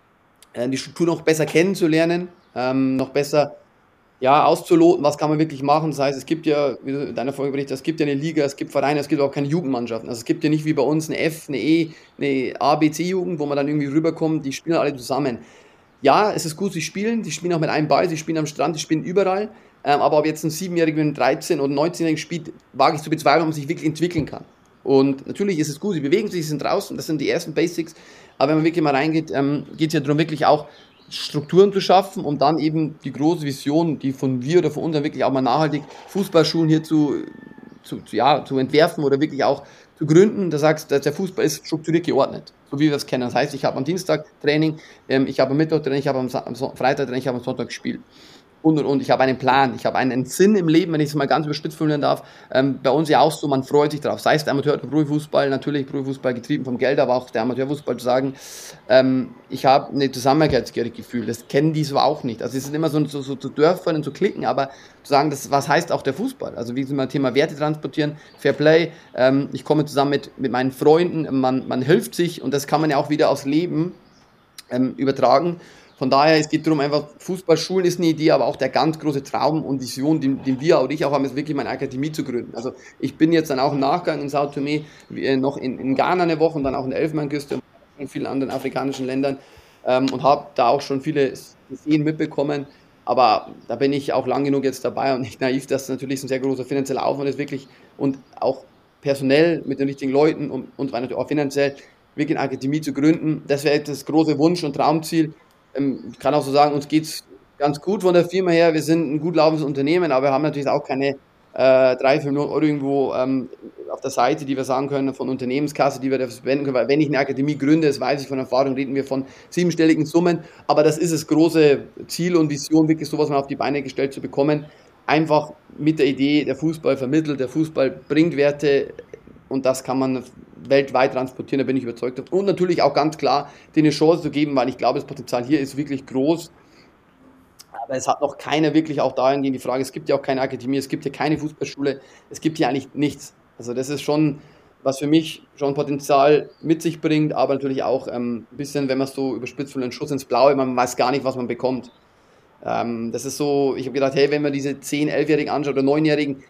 äh, die Struktur noch besser kennenzulernen, ähm, noch besser ja, auszuloten, was kann man wirklich machen. Das heißt, es gibt ja, wie du in deiner Folge berichtet hast, es gibt ja eine Liga, es gibt Vereine, es gibt auch keine Jugendmannschaften. Also es gibt ja nicht wie bei uns eine F, eine E, eine A, B, C-Jugend, wo man dann irgendwie rüberkommt, die spielen alle zusammen. Ja, es ist gut, sie spielen, sie spielen auch mit einem Ball, sie spielen am Strand, sie spielen überall. Ähm, aber ob jetzt ein Siebenjähriger mit einem dreizehn- oder neunzehnjährigen spielt, wage ich zu bezweifeln, ob man sich wirklich entwickeln kann. Und natürlich ist es gut, sie bewegen sich, sie sind draußen, das sind die ersten Basics. Aber wenn man wirklich mal reingeht, ähm, geht es ja darum, wirklich auch Strukturen zu schaffen, um dann eben die große Vision, die von wir oder von uns dann wirklich auch mal nachhaltig Fußballschulen hier zu, zu, zu, ja, zu entwerfen oder wirklich auch zu gründen. Da sagst du, der Fußball ist strukturiert geordnet, so wie wir es kennen. Das heißt, ich habe am Dienstag Training, ähm, ich habe am Mittwoch Training, ich habe am, am Freitag Training, ich habe am Sonntag gespielt. Und, und, und ich habe einen Plan, ich habe einen, einen Sinn im Leben, wenn ich es mal ganz überspitzt formulieren darf. Ähm, bei uns ja auch so, man freut sich drauf. Sei es der Amateur- oder Profifußball, natürlich Profifußball getrieben vom Geld, aber auch der Amateurfußball zu sagen, ähm, ich habe eine Zusammenhörigkeitsgefühl. Das kennen die so auch nicht. Also es sind immer so, so, so zu Dörfern und zu Klicken, aber zu sagen, das, was heißt auch der Fußball? Also wie sie mal Thema Werte transportieren, Fair Play, ähm, ich komme zusammen mit, mit meinen Freunden, man, man hilft sich und das kann man ja auch wieder aufs Leben ähm, übertragen. Von daher, es geht darum, einfach Fußballschulen ist eine Idee, aber auch der ganz große Traum und Vision, den, den wir und ich auch haben, ist wirklich meine Akademie zu gründen. Also ich bin jetzt dann auch im Nachgang in Sao Tome, äh, noch in, in Ghana eine Woche und dann auch in der Elfenbeinküste und in vielen anderen afrikanischen Ländern ähm, und habe da auch schon viele Szenen mitbekommen. Aber da bin ich auch lang genug jetzt dabei und nicht naiv, dass natürlich ein sehr großer finanzieller Aufwand ist, wirklich und auch personell mit den richtigen Leuten und, und auch finanziell wirklich eine Akademie zu gründen. Das wäre das große Wunsch und Traumziel. Ich kann auch so sagen, uns geht es ganz gut von der Firma her. Wir sind ein gut laufendes Unternehmen, aber wir haben natürlich auch keine äh, drei, vier Millionen Euro irgendwo ähm, auf der Seite, die wir sagen können, von Unternehmenskasse, die wir dafür verwenden können. Weil wenn ich eine Akademie gründe, das weiß ich von Erfahrung, reden wir von siebenstelligen Summen. Aber das ist das große Ziel und Vision, wirklich sowas mal auf die Beine gestellt zu bekommen. Einfach mit der Idee, der Fußball vermittelt, der Fußball bringt Werte und das kann man weltweit transportieren, da bin ich überzeugt. Und natürlich auch ganz klar, denen eine Chance zu geben, weil ich glaube, das Potenzial hier ist wirklich groß. Aber es hat noch keiner wirklich auch dahingehend die Frage, es gibt ja auch keine Akademie, es gibt ja keine Fußballschule, es gibt hier eigentlich nichts. Also das ist schon, was für mich schon Potenzial mit sich bringt, aber natürlich auch ähm, ein bisschen, wenn man es so überspitzt will, einen Schuss ins Blaue, man weiß gar nicht, was man bekommt. Ähm, das ist so, ich habe gedacht, hey, wenn man diese zehn-, elfjährigen anschaut oder neunjährigen,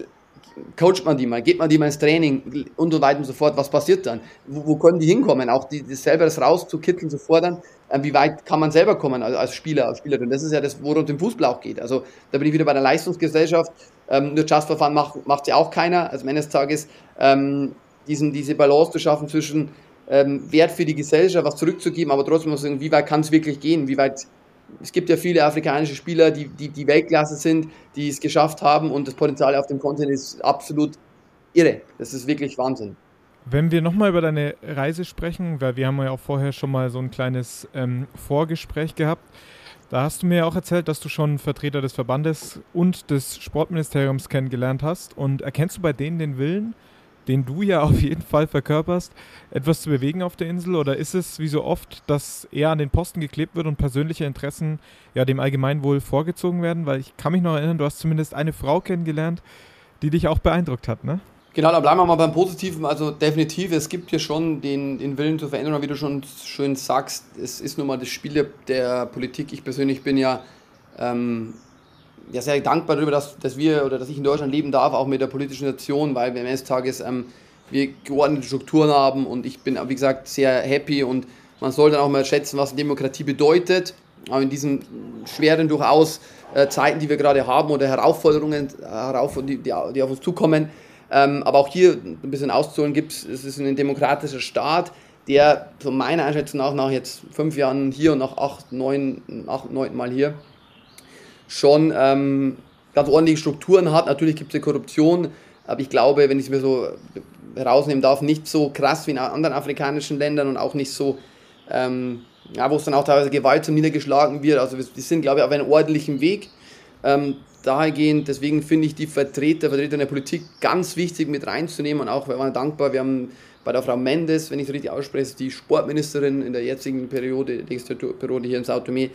coacht man die mal, geht man die mal ins Training und so weiter und so fort, was passiert dann? Wo, wo können die hinkommen? Auch die, das selber das rauszukitzeln, zu fordern, äh, wie weit kann man selber kommen als, als Spieler, als Spielerin? Das ist ja das, worum es im Fußball auch geht. Also da bin ich wieder bei der Leistungsgesellschaft, ähm, nur Just-Verfahren macht, macht ja auch keiner, also am Ende des Tages ähm, diesen, diese Balance zu schaffen zwischen ähm, Wert für die Gesellschaft, was zurückzugeben, aber trotzdem muss man sagen, wie weit kann es wirklich gehen, wie weit. Es gibt ja viele afrikanische Spieler, die, die, die Weltklasse sind, die es geschafft haben und das Potenzial auf dem Kontinent ist absolut irre. Das ist wirklich Wahnsinn. Wenn wir nochmal über deine Reise sprechen, weil wir haben ja auch vorher schon mal so ein kleines ähm, Vorgespräch gehabt, da hast du mir ja auch erzählt, dass du schon Vertreter des Verbandes und des Sportministeriums kennengelernt hast. Und erkennst du bei denen den Willen, den du ja auf jeden Fall verkörperst, etwas zu bewegen auf der Insel? Oder ist es wie so oft, dass eher an den Posten geklebt wird und persönliche Interessen ja dem Allgemeinwohl vorgezogen werden? Weil ich kann mich noch erinnern, du hast zumindest eine Frau kennengelernt, die dich auch beeindruckt hat, ne? Genau, da bleiben wir mal beim Positiven. Also definitiv, es gibt hier schon den, den Willen zur Veränderung, wie du schon schön sagst. Es ist nun mal das Spiel der, der Politik. Ich persönlich bin ja, ähm, ja sehr dankbar darüber, dass, dass wir oder dass ich in Deutschland leben darf, auch mit der politischen Situation, weil wir am Ende des Tages ähm, wir geordnete Strukturen haben und ich bin, wie gesagt, sehr happy und man soll dann auch mal schätzen, was Demokratie bedeutet. Aber in diesen schweren durchaus äh, Zeiten, die wir gerade haben oder Herausforderungen, herauf, die, die, die auf uns zukommen, Ähm, aber auch hier ein bisschen auszuholen gibt es, es ist ein demokratischer Staat, der von meiner Einschätzung nach, nach jetzt fünf Jahren hier und nach acht, neun, acht, neun Mal hier schon ähm, ganz ordentliche Strukturen hat. Natürlich gibt es eine Korruption, aber ich glaube, wenn ich es mir so herausnehmen darf, nicht so krass wie in anderen afrikanischen Ländern und auch nicht so, ähm, ja, wo es dann auch teilweise Gewalt zum Niedergeschlagen wird. Also wir, wir sind, glaube ich, auf einem ordentlichen Weg. Ähm, Dahingehend, deswegen finde ich die Vertreter, Vertreter der Politik ganz wichtig mit reinzunehmen und auch, wir waren dankbar, wir haben bei der Frau Mendes, wenn ich es richtig ausspreche, die Sportministerin in der jetzigen Periode, Legislaturperiode hier in São Tomé,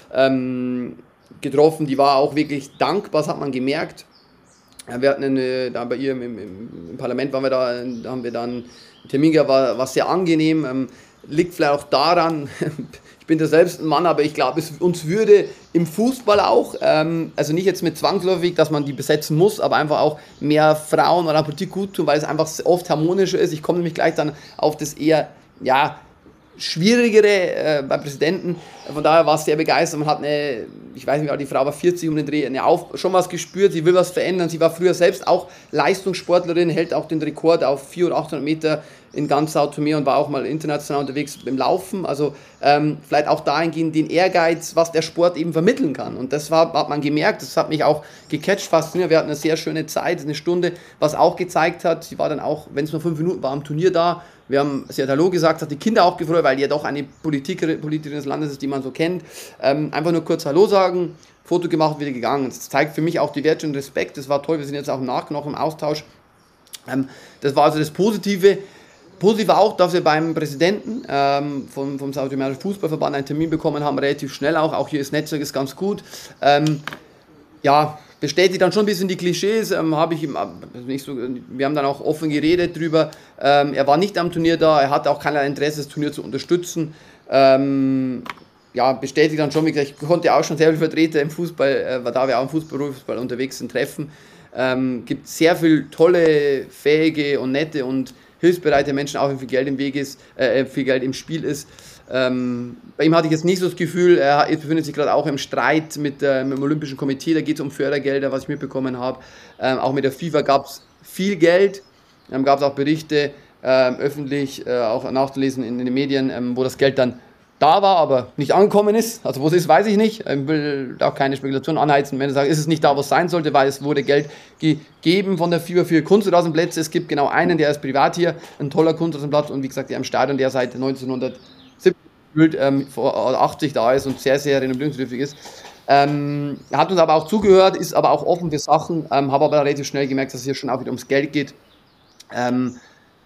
ähm, getroffen, die war auch wirklich dankbar, das hat man gemerkt. Wir hatten eine, da bei ihr im, im, im Parlament waren wir da, da haben wir dann einen Termin gehabt, war, war sehr angenehm, ähm, liegt vielleicht auch daran, ich bin da selbst ein Mann, aber ich glaube, es uns würde im Fußball auch, ähm, also nicht jetzt mit zwangsläufig, dass man die besetzen muss, aber einfach auch mehr Frauen oder Politik gut tun, weil es einfach oft harmonischer ist. Ich komme nämlich gleich dann auf das eher, ja, schwierigere äh, beim Präsidenten. Von daher war es sehr begeistert. Man hat eine, ich weiß nicht, die Frau war vierzig um den Dreh, eine auf, schon was gespürt, sie will was verändern. Sie war früher selbst auch Leistungssportlerin, hält auch den Rekord auf vierhundert oder achthundert Meter in ganz São Tomé und war auch mal international unterwegs beim Laufen. Also ähm, vielleicht auch dahingehend den Ehrgeiz, was der Sport eben vermitteln kann. Und das war, hat man gemerkt, das hat mich auch gecatcht, fasziniert. Wir hatten eine sehr schöne Zeit, eine Stunde, was auch gezeigt hat, sie war dann auch, wenn es nur fünf Minuten war, am Turnier da. Wir haben, sie hat Hallo gesagt, hat die Kinder auch gefreut, weil die ja doch eine Politikerin, Politikerin des Landes ist, die man so kennt. Ähm, einfach nur kurz Hallo sagen, Foto gemacht, wieder gegangen. Das zeigt für mich auch die Wertschätzung und Respekt. Das war toll, wir sind jetzt auch im Nachgang noch im Austausch. Ähm, das war also das Positive. Positiv war auch, dass wir beim Präsidenten ähm, vom, vom Saudi-Arabischen Fußballverband einen Termin bekommen haben, relativ schnell auch. Auch hier das Netzwerk ist ganz gut. Ähm, ja, bestätigt dann schon ein bisschen die Klischees, ähm, habe ich ihm nicht so, wir haben dann auch offen geredet drüber. Ähm, er war nicht am Turnier da, er hatte auch keinerlei Interesse, das Turnier zu unterstützen. Ähm, ja, bestätigt dann schon, wie gesagt, ich konnte auch schon sehr viele Vertreter im Fußball, äh, da wir auch im Fußball, Fußball unterwegs sind, treffen. Ähm, gibt sehr viele tolle, fähige und nette und hilfsbereite Menschen, auch wenn viel Geld im Weg ist, äh, viel Geld im Spiel ist. Ähm, bei ihm hatte ich jetzt nicht so das Gefühl, er befindet sich gerade auch im Streit mit, äh, mit dem Olympischen Komitee, da geht es um Fördergelder, was ich mitbekommen habe. Ähm, auch mit der FIFA gab es viel Geld, ähm, gab es auch Berichte, ähm, öffentlich, äh, auch nachzulesen in, in den Medien, ähm, wo das Geld dann da war, aber nicht angekommen ist. Also wo es ist, weiß ich nicht. Ich will da auch keine Spekulation anheizen. Wenn ich sage, ist es nicht da, wo es sein sollte, weil es wurde Geld gegeben von der FIFA für Kunstrasenplätze. Es gibt genau einen, der ist privat hier, ein toller Kunstrasenplatz und wie gesagt, der im Stadion, der seit neunzehnhundertsiebzig ähm, vor achtzig da ist und sehr, sehr renovierungsbedürftig ist. Ähm, er hat uns aber auch zugehört, ist aber auch offen für Sachen, ähm, habe aber relativ schnell gemerkt, dass es hier schon auch wieder ums Geld geht. Ähm,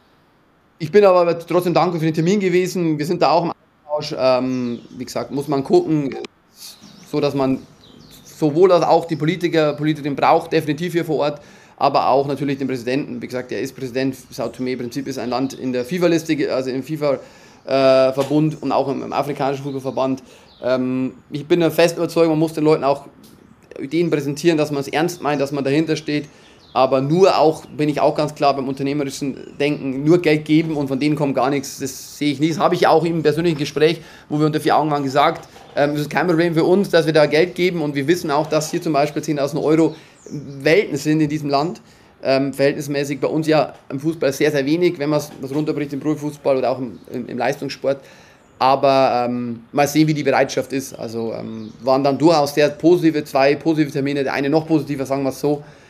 ich bin aber trotzdem dankbar für den Termin gewesen. Wir sind da auch im Ähm, wie gesagt, muss man gucken, so dass man sowohl als auch die Politiker, Politikerin braucht, definitiv hier vor Ort, aber auch natürlich den Präsidenten. Wie gesagt, er ist Präsident, São Tomé im Prinzip ist ein Land in der FIFA-Liste, also im FIFA-Verbund äh, und auch im, im afrikanischen Fußballverband. Ähm, ich bin fest überzeugt, man muss den Leuten auch Ideen präsentieren, dass man es ernst meint, dass man dahinter steht. Aber nur auch, bin ich auch ganz klar beim unternehmerischen Denken, nur Geld geben und von denen kommt gar nichts, das sehe ich nicht. Das habe ich ja auch im persönlichen Gespräch, wo wir unter vier Augen waren, gesagt, ähm, es ist kein Problem für uns, dass wir da Geld geben und wir wissen auch, dass hier zum Beispiel zehntausend Euro Welten sind in diesem Land. Ähm, verhältnismäßig bei uns ja im Fußball sehr, sehr wenig, wenn man es runterbricht im Profifußball oder auch im, im, im Leistungssport. Aber ähm, mal sehen, wie die Bereitschaft ist. Also ähm, waren dann durchaus sehr positive, zwei positive Termine, der eine noch positiver, sagen wir es so.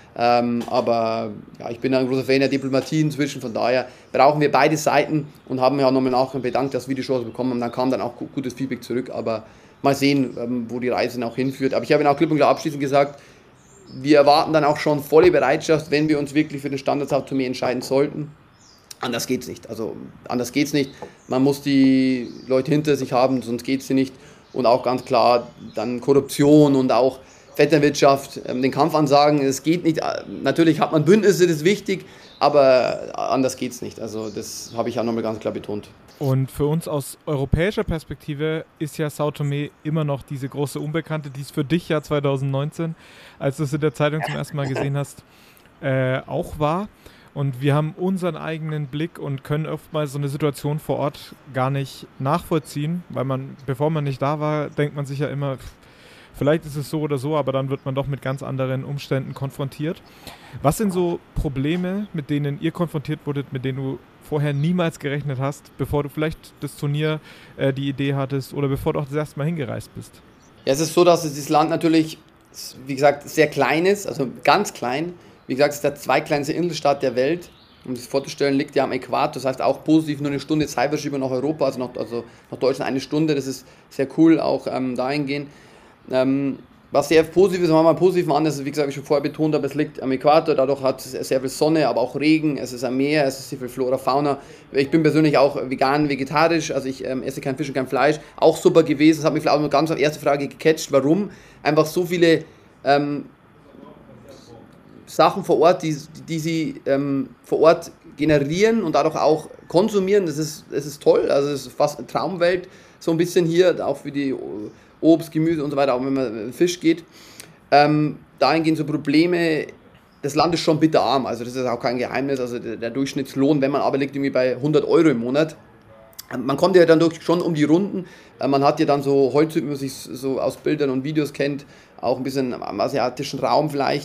Ähm, aber ja, ich bin ein großer Fan der Diplomatie inzwischen, von daher brauchen wir beide Seiten und haben ja nochmal nachher bedankt, dass wir die Chance bekommen haben. Dann kam dann auch gutes Feedback zurück, aber mal sehen, ähm, wo die Reise noch hinführt. Aber ich habe Ihnen auch klipp und klar abschließend gesagt, wir erwarten dann auch schon volle Bereitschaft, wenn wir uns wirklich für den Standard-Sao-Tome entscheiden sollten. Anders geht's nicht. Also anders geht's nicht. Man muss die Leute hinter sich haben, sonst geht's sie nicht. Und auch ganz klar dann Korruption und auch Vetternwirtschaft, ähm, den Kampf ansagen. Es geht nicht. Natürlich hat man Bündnisse, das ist wichtig, aber anders geht's nicht. Also das habe ich auch nochmal ganz klar betont. Und für uns aus europäischer Perspektive ist ja Sao Tome immer noch diese große Unbekannte, die es für dich ja zwanzig neunzehn, als du es in der Zeitung zum ersten Mal gesehen hast, äh, auch war. Und wir haben unseren eigenen Blick und können oftmals so eine Situation vor Ort gar nicht nachvollziehen, weil man, bevor man nicht da war, denkt man sich ja immer, vielleicht ist es so oder so, aber dann wird man doch mit ganz anderen Umständen konfrontiert. Was sind so Probleme, mit denen ihr konfrontiert wurdet, mit denen du vorher niemals gerechnet hast, bevor du vielleicht das Turnier, äh, die Idee hattest oder bevor du auch das erste Mal hingereist bist? Ja, es ist so, dass dieses Land natürlich, wie gesagt, sehr klein ist, also ganz klein. Wie gesagt, es ist der zweitkleinste Inselstaat der Welt. Um sich vorzustellen, liegt ja am Äquator, das heißt auch positiv nur eine Stunde Zeitverschiebung nach Europa, also nach, also nach Deutschland eine Stunde, das ist sehr cool, auch ähm, dahingehend. Ähm, was sehr positiv ist, machen wir mal positiv an, das ist, wie gesagt, wie ich schon vorher betont habe, es liegt am Äquator, dadurch hat es sehr viel Sonne, aber auch Regen, es ist ein Meer, es ist sehr viel Flora, Fauna. Ich bin persönlich auch vegan, vegetarisch, also ich ähm, esse kein Fisch und kein Fleisch, auch super gewesen, das hat mich vielleicht auch noch ganz auf die erste Frage gecatcht, warum? Einfach so viele ähm, Sachen vor Ort, die, die sie ähm, vor Ort generieren und dadurch auch konsumieren, das ist, das ist toll, also es ist fast eine Traumwelt, so ein bisschen hier, auch für die Obst, Gemüse und so weiter, auch wenn man Fisch geht. Ähm, dahingehend so Probleme, das Land ist schon bitterarm, also das ist auch kein Geheimnis, also der, der Durchschnittslohn, wenn man aber liegt irgendwie bei hundert Euro im Monat. Man kommt ja dann durch schon um die Runden, man hat ja dann so Holzhütten, wie man sich so aus Bildern und Videos kennt, auch ein bisschen am asiatischen Raum vielleicht.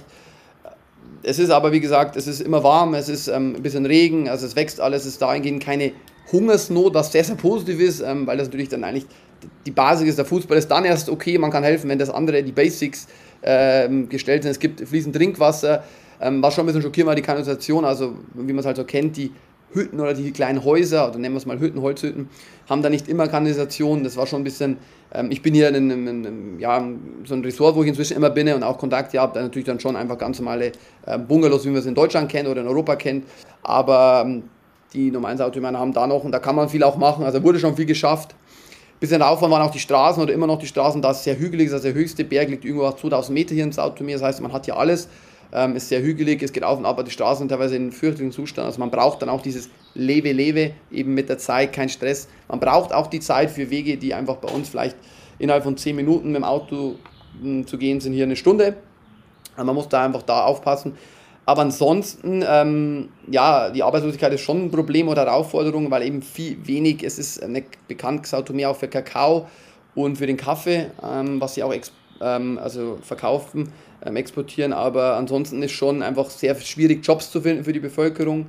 Es ist aber, wie gesagt, es ist immer warm, es ist ähm, ein bisschen Regen, also es wächst alles, es ist dahingehend keine Hungersnot, was sehr, sehr positiv ist, ähm, weil das natürlich dann eigentlich die Basis ist. Der Fußball ist dann erst okay, man kann helfen, wenn das andere, die Basics ähm, gestellt sind. Es gibt fließend Trinkwasser, ähm, was schon ein bisschen schockierend war, die Kanalisation, also wie man es halt so kennt, die Hütten oder die kleinen Häuser, oder nennen wir es mal Hütten, Holzhütten, haben da nicht immer Kanalisation, das war schon ein bisschen, ähm, ich bin hier in einem, in einem, ja, so ein Resort, wo ich inzwischen immer bin und auch Kontakte habe, da natürlich dann schon einfach ganz normale äh, Bungalows, wie man es in Deutschland kennt oder in Europa kennt, aber ähm, die normalen Autobahnen haben da noch, und da kann man viel auch machen, also wurde schon viel geschafft. Bisschen rauffahren waren auch die Straßen oder immer noch die Straßen, da es sehr hügelig ist, also der höchste Berg liegt irgendwo auf zweitausend Meter hier in Sao Tome, das heißt, man hat hier alles, ähm, ist sehr hügelig, es geht auf und ab, aber die Straßen sind teilweise in fürchterlichem Zustand, also man braucht dann auch dieses Leve, Leve, eben mit der Zeit, kein Stress, man braucht auch die Zeit für Wege, die einfach bei uns vielleicht innerhalb von zehn Minuten mit dem Auto mh, zu gehen sind, hier eine Stunde, also man muss da einfach da aufpassen. Aber ansonsten, ähm, ja, die Arbeitslosigkeit ist schon ein Problem oder Herausforderung, weil eben viel wenig, es ist nicht bekannt, Sao Tome auch für Kakao und für den Kaffee, ähm, was sie auch ex- ähm, also verkaufen, ähm, exportieren, aber ansonsten ist schon einfach sehr schwierig, Jobs zu finden für die Bevölkerung.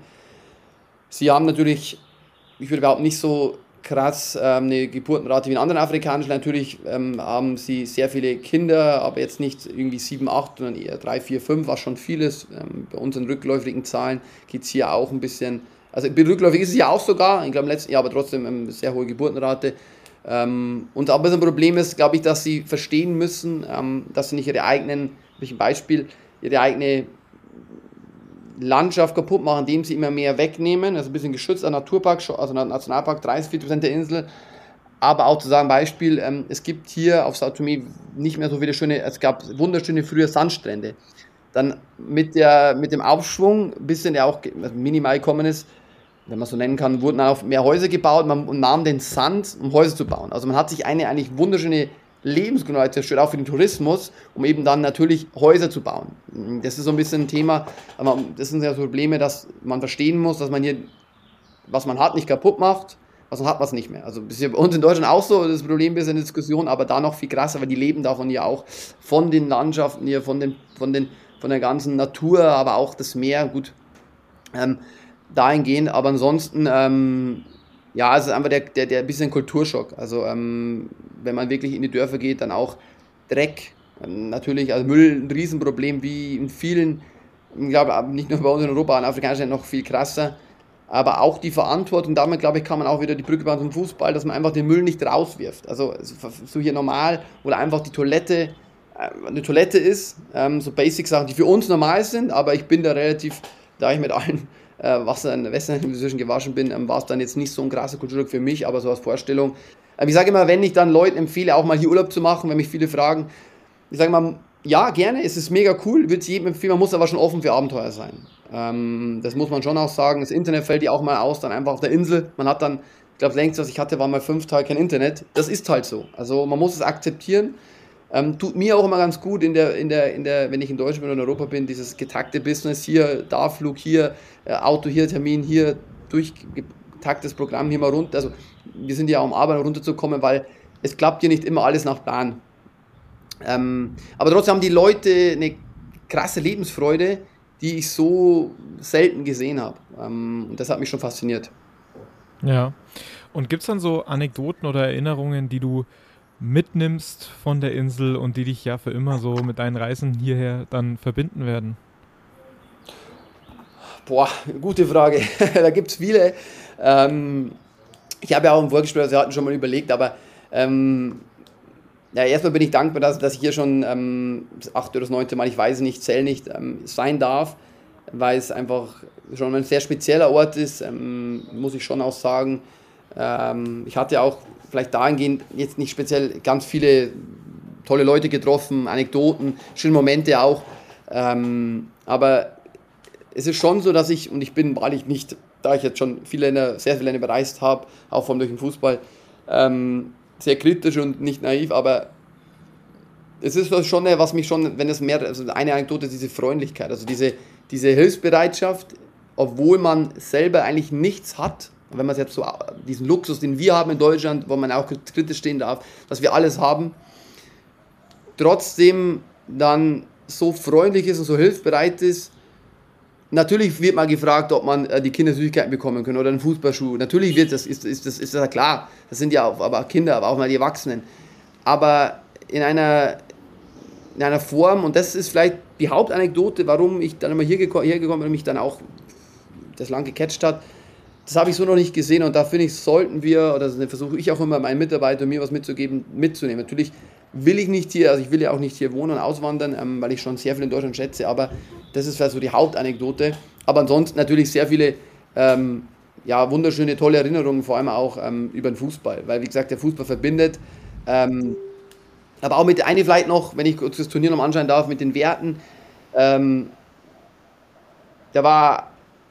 Sie haben natürlich, ich würde behaupten, nicht so krass ähm, eine Geburtenrate wie in anderen afrikanischen Ländern. Natürlich ähm, haben sie sehr viele Kinder, aber jetzt nicht irgendwie sieben, acht, sondern eher drei, vier, fünf, was schon viel ist. Ähm, bei unseren rückläufigen Zahlen geht es hier auch ein bisschen, also rückläufig ist es ja auch sogar, ich glaube im letzten Jahr, aber trotzdem ähm, sehr hohe Geburtenrate. Ähm, und aber ein Problem ist, glaube ich, dass sie verstehen müssen, ähm, dass sie nicht ihre eigenen, durch ein Beispiel, ihre eigene Landschaft kaputt machen, indem sie immer mehr wegnehmen, also ein bisschen geschützter Naturpark, also Nationalpark, dreißig, vierzig Prozent der Insel, aber auch zu sagen, Beispiel, ähm, es gibt hier auf Sao Tome nicht mehr so viele schöne, es gab wunderschöne frühe Sandstrände, dann mit, der, mit dem Aufschwung, ein bisschen der auch minimal gekommen ist, wenn man so nennen kann, wurden auch mehr Häuser gebaut, man nahm den Sand, um Häuser zu bauen, also man hat sich eine eigentlich wunderschöne Lebensgrundlage zerstört, auch für den Tourismus, um eben dann natürlich Häuser zu bauen. Das ist so ein bisschen ein Thema, aber das sind ja so Probleme, dass man verstehen muss, dass man hier, was man hat, nicht kaputt macht, was man hat, was nicht mehr. Also das ist ja bei uns in Deutschland auch so, das Problem ist eine Diskussion, aber da noch viel krasser, weil die leben davon ja auch, von den Landschaften hier, von, den, von, den, von der ganzen Natur, aber auch das Meer, gut, ähm, dahingehend, aber ansonsten, ähm, ja, es ist einfach der, der, der bisschen Kulturschock. Also ähm, wenn man wirklich in die Dörfer geht, dann auch Dreck. Ähm, natürlich, also Müll ein Riesenproblem, wie in vielen Ich glaube, nicht nur bei uns in Europa, in afrikanischen Ländern noch viel krasser. Aber auch die Verantwortung, damit, glaube ich, kann man auch wieder die Brücke bauen zum Fußball, dass man einfach den Müll nicht rauswirft. Also so hier normal oder einfach die Toilette, äh, eine Toilette ist, ähm, so Basic-Sachen, die für uns normal sind, aber ich bin da relativ, da ich mit allen äh, Wasser in der Western inzwischen gewaschen bin, ähm, war es dann jetzt nicht so ein krasser Kulturschock für mich, aber so als Vorstellung. Ähm, ich sage immer, wenn ich dann Leuten empfehle, auch mal hier Urlaub zu machen, wenn mich viele fragen, ich sage mal, ja, gerne, es ist mega cool, würde es jedem empfehlen, man muss aber schon offen für Abenteuer sein. Ähm, das muss man schon auch sagen. Das Internet fällt ja auch mal aus, dann einfach auf der Insel. Man hat dann, ich glaube, das längste, was ich hatte, war mal fünf Tage kein Internet. Das ist halt so. Also man muss es akzeptieren. Ähm, tut mir auch immer ganz gut, in der, in der, in der, wenn ich in Deutschland bin oder in Europa bin, dieses getakte Business hier, da Flug hier, äh, Auto hier, Termin hier, durchgetaktes Programm hier mal runter. Also wir sind ja auch am Arbeiten runterzukommen, weil es klappt hier nicht immer alles nach Plan. Ähm, aber trotzdem haben die Leute eine krasse Lebensfreude, die ich so selten gesehen habe. Ähm, und das hat mich schon fasziniert. Ja. Und gibt es dann so Anekdoten oder Erinnerungen, die du mitnimmst von der Insel und die dich ja für immer so mit deinen Reisen hierher dann verbinden werden? Boah, gute Frage. Da gibt es viele. Ähm, ich habe ja auch im Vorgespräch, wir hatten schon mal überlegt, aber ähm, ja, erstmal bin ich dankbar, dass, dass ich hier schon ähm, das achte oder das neunte Mal, ich weiß nicht, zähl nicht, ähm, sein darf, weil es einfach schon ein sehr spezieller Ort ist, ähm, muss ich schon auch sagen. Ähm, ich hatte auch vielleicht dahingehend jetzt nicht speziell ganz viele tolle Leute getroffen, Anekdoten, schöne Momente auch, ähm, aber es ist schon so, dass ich, und ich bin wahrlich nicht, da ich jetzt schon viele Länder, sehr viele Länder bereist habe, auch vor allem durch den Fußball, ähm, sehr kritisch und nicht naiv, aber es ist schon, was mich schon, wenn es mehr, also eine Anekdote ist diese Freundlichkeit, also diese, diese Hilfsbereitschaft, obwohl man selber eigentlich nichts hat, wenn man jetzt so diesen Luxus, den wir haben in Deutschland, wo man auch kritisch stehen darf, dass wir alles haben, trotzdem dann so freundlich ist und so hilfsbereit ist. Natürlich wird mal gefragt, ob man äh, die Kinder Süßigkeiten bekommen können oder einen Fußballschuh. Natürlich wird das, ist, ist, das, ist das klar. Das sind ja auch, aber Kinder, aber auch mal die Erwachsenen. Aber in einer, in einer Form, und das ist vielleicht die Hauptanekdote, warum ich dann immer hier geko- hergekommen bin und mich dann auch das lang gecatcht hat, das habe ich so noch nicht gesehen und da finde ich, sollten wir, oder das versuche ich auch immer meinen Mitarbeitern, mir was mitzugeben, mitzunehmen. Natürlich will ich nicht hier, also ich will ja auch nicht hier wohnen und auswandern, ähm, weil ich schon sehr viel in Deutschland schätze, aber das ist vielleicht so die Hauptanekdote. Aber ansonsten natürlich sehr viele ähm, ja, wunderschöne, tolle Erinnerungen, vor allem auch ähm, über den Fußball, weil wie gesagt, der Fußball verbindet. Ähm, aber auch mit eine vielleicht noch, wenn ich kurz das Turnier noch anschauen darf, mit den Werten. Ähm, da war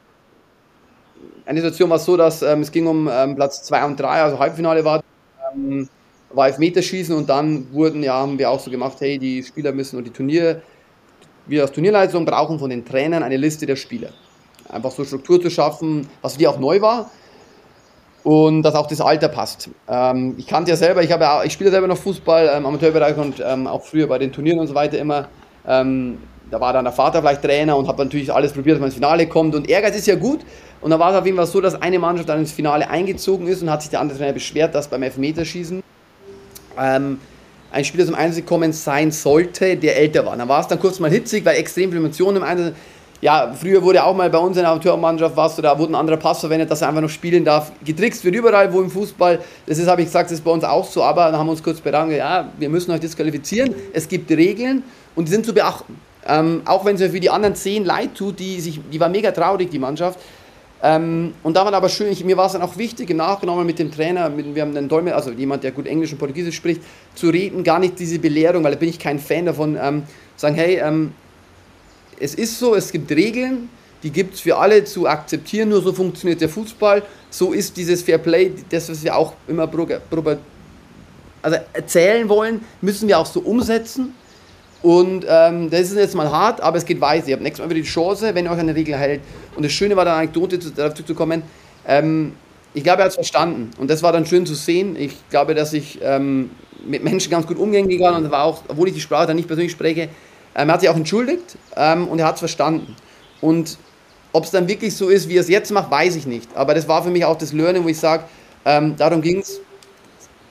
eine Situation war so, dass ähm, es ging um ähm, Platz zwei und drei, also Halbfinale war, ähm, war Elfmeterschießen und dann wurden, ja, haben wir auch so gemacht, hey, die Spieler müssen und die Turnier, wir als Turnierleitung brauchen von den Trainern eine Liste der Spieler. Einfach so Struktur zu schaffen, was für die auch neu war und dass auch das Alter passt. Ähm, ich kannte ja selber, ich, habe ja, ich spiele selber noch Fußball, ähm, Amateurbereich und ähm, auch früher bei den Turnieren und so weiter immer. Ähm, da war dann der Vater vielleicht Trainer und habe natürlich alles probiert, dass man ins Finale kommt und Ehrgeiz ist ja gut. Und dann war es auf jeden Fall so, dass eine Mannschaft dann ins Finale eingezogen ist und hat sich der andere Trainer beschwert, dass beim Elfmeterschießen ähm, ein Spieler zum Einsatz gekommen sein sollte, der älter war. Dann war es dann kurz mal hitzig, weil extrem viele Emotionen im Einsatz. Ja, früher wurde auch mal bei uns in der Amateurmannschaft, warst du, da wurde ein anderer Pass verwendet, dass er einfach noch spielen darf. Getrickst wird überall, wo im Fußball. Das ist, habe ich gesagt, das ist bei uns auch so. Aber dann haben wir uns kurz beraten, ja, wir müssen euch disqualifizieren. Es gibt Regeln und die sind zu beachten. Ähm, auch wenn es ja für die anderen zehn leid tut, die, sich, die war mega traurig, die Mannschaft. Ähm, und da war aber schön, ich, mir war es dann auch wichtig, im Nachgenommen mit dem Trainer, mit, wir haben einen Dolmetscher, also jemand, der gut Englisch und Portugiesisch spricht, zu reden, gar nicht diese Belehrung, weil da bin ich kein Fan davon, ähm, sagen, hey, ähm, es ist so, es gibt Regeln, die gibt es für alle zu akzeptieren, nur so funktioniert der Fußball, so ist dieses Fair Play, das, was wir auch immer pro, pro, also erzählen wollen, müssen wir auch so umsetzen. Und ähm, das ist jetzt mal hart, aber es geht weiter. Ihr habt nächstes Mal wieder die Chance, wenn ihr euch an die Regel hält. Und das Schöne war, der Anekdote darauf zurückzukommen, ähm, ich glaube, er hat es verstanden. Und das war dann schön zu sehen. Ich glaube, dass ich ähm, mit Menschen ganz gut umgehen kann. Und war auch, obwohl ich die Sprache dann nicht persönlich spreche, ähm, er hat sich auch entschuldigt ähm, und er hat es verstanden. Und ob es dann wirklich so ist, wie er es jetzt macht, weiß ich nicht. Aber das war für mich auch das Learning, wo ich sage, ähm, darum ging es.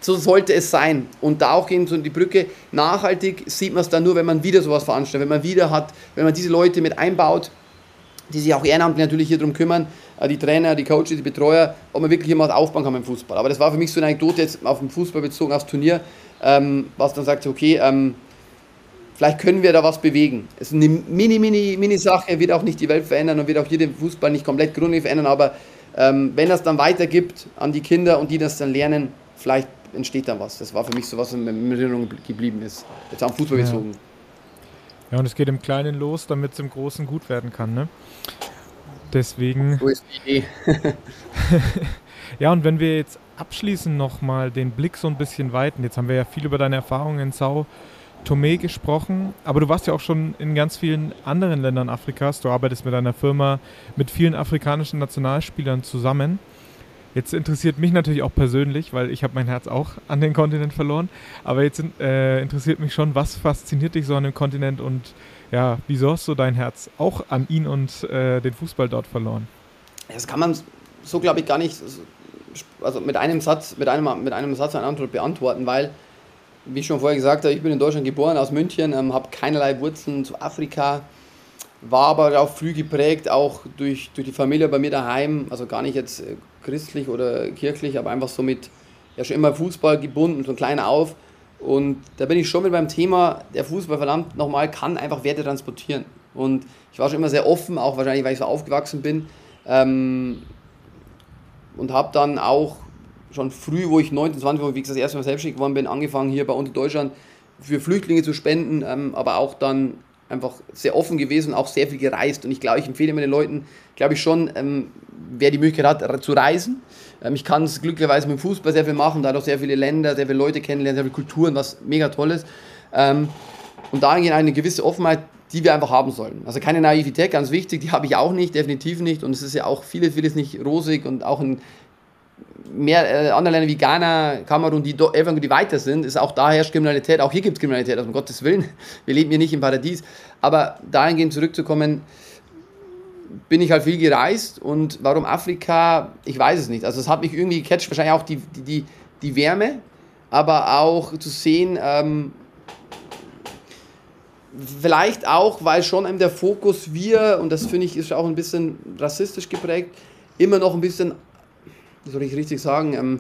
so sollte es sein. Und da auch gehen so die Brücke, nachhaltig sieht man es dann nur, wenn man wieder sowas veranstaltet, wenn man wieder hat, wenn man diese Leute mit einbaut, die sich auch ehrenamtlich natürlich hier drum kümmern, die Trainer, die Coaches, die Betreuer, ob man wirklich immer was aufbauen kann im Fußball. Aber das war für mich so eine Anekdote jetzt auf den Fußball bezogen, aufs Turnier, ähm, was dann sagt, okay, ähm, vielleicht können wir da was bewegen. Es ist eine mini, mini, mini Sache, wird auch nicht die Welt verändern und wird auch hier den Fußball nicht komplett grundlegend verändern, aber ähm, wenn das dann weitergibt an die Kinder und die das dann lernen, vielleicht entsteht dann was. Das war für mich so was, was in Erinnerung geblieben ist. Jetzt am Fußball ja. bezogen. Ja, und es geht im Kleinen los, damit es im Großen gut werden kann, ne? Deswegen. So ist die Idee. Ja, und wenn wir jetzt abschließend nochmal den Blick so ein bisschen weiten, jetzt haben wir ja viel über deine Erfahrungen in Sao Tomé gesprochen, aber du warst ja auch schon in ganz vielen anderen Ländern Afrikas, du arbeitest mit einer Firma mit vielen afrikanischen Nationalspielern zusammen. Jetzt interessiert mich natürlich auch persönlich, weil ich habe mein Herz auch an den Kontinent verloren, aber jetzt äh, interessiert mich schon, was fasziniert dich so an dem Kontinent und ja, wieso hast du dein Herz auch an ihn und äh, den Fußball dort verloren? Das kann man so, glaube ich, gar nicht also mit einem Satz, mit einem, mit einem Satz eine Antwort beantworten, weil, wie ich schon vorher gesagt habe, ich bin in Deutschland geboren, aus München, ähm, habe keinerlei Wurzeln zu Afrika, war aber auch früh geprägt, auch durch, durch die Familie bei mir daheim, also gar nicht jetzt äh, christlich oder kirchlich, aber einfach so mit, ja schon immer Fußball gebunden, von klein auf. Und da bin ich schon mit beim Thema, der Fußball, verdammt nochmal, kann einfach Werte transportieren. Und ich war schon immer sehr offen, auch wahrscheinlich, weil ich so aufgewachsen bin. Ähm, und habe dann auch schon früh, wo ich neunzehn, zwanzig, wo ich wie gesagt, das erste Mal selbstständig geworden bin, angefangen hier bei uns in Deutschland für Flüchtlinge zu spenden, ähm, aber auch dann einfach sehr offen gewesen und auch sehr viel gereist. Und ich glaube, ich empfehle mir den Leuten, glaube ich schon, ähm, wer die Möglichkeit hat, zu reisen. Ähm, ich kann es glücklicherweise mit dem Fußball sehr viel machen, dadurch sehr viele Länder, sehr viele Leute kennenlernen, sehr viele Kulturen, was mega toll ist. Ähm, und dahingehend eine gewisse Offenheit, die wir einfach haben sollen. Also keine Naivität, ganz wichtig, die habe ich auch nicht, definitiv nicht. Und es ist ja auch vieles, vieles nicht rosig und auch in mehr äh, andere Länder wie Ghana, Kamerun, die, do, die weiter sind, ist auch da herrscht Kriminalität, auch hier gibt es Kriminalität, also um Gottes Willen, wir leben hier nicht im Paradies, aber dahingehend zurückzukommen, bin ich halt viel gereist und warum Afrika, ich weiß es nicht, also es hat mich irgendwie gecatcht, wahrscheinlich auch die, die, die, die Wärme, aber auch zu sehen, ähm, vielleicht auch, weil schon eben der Fokus wir, und das finde ich ist auch ein bisschen rassistisch geprägt, immer noch ein bisschen, wie soll ich richtig sagen, ähm,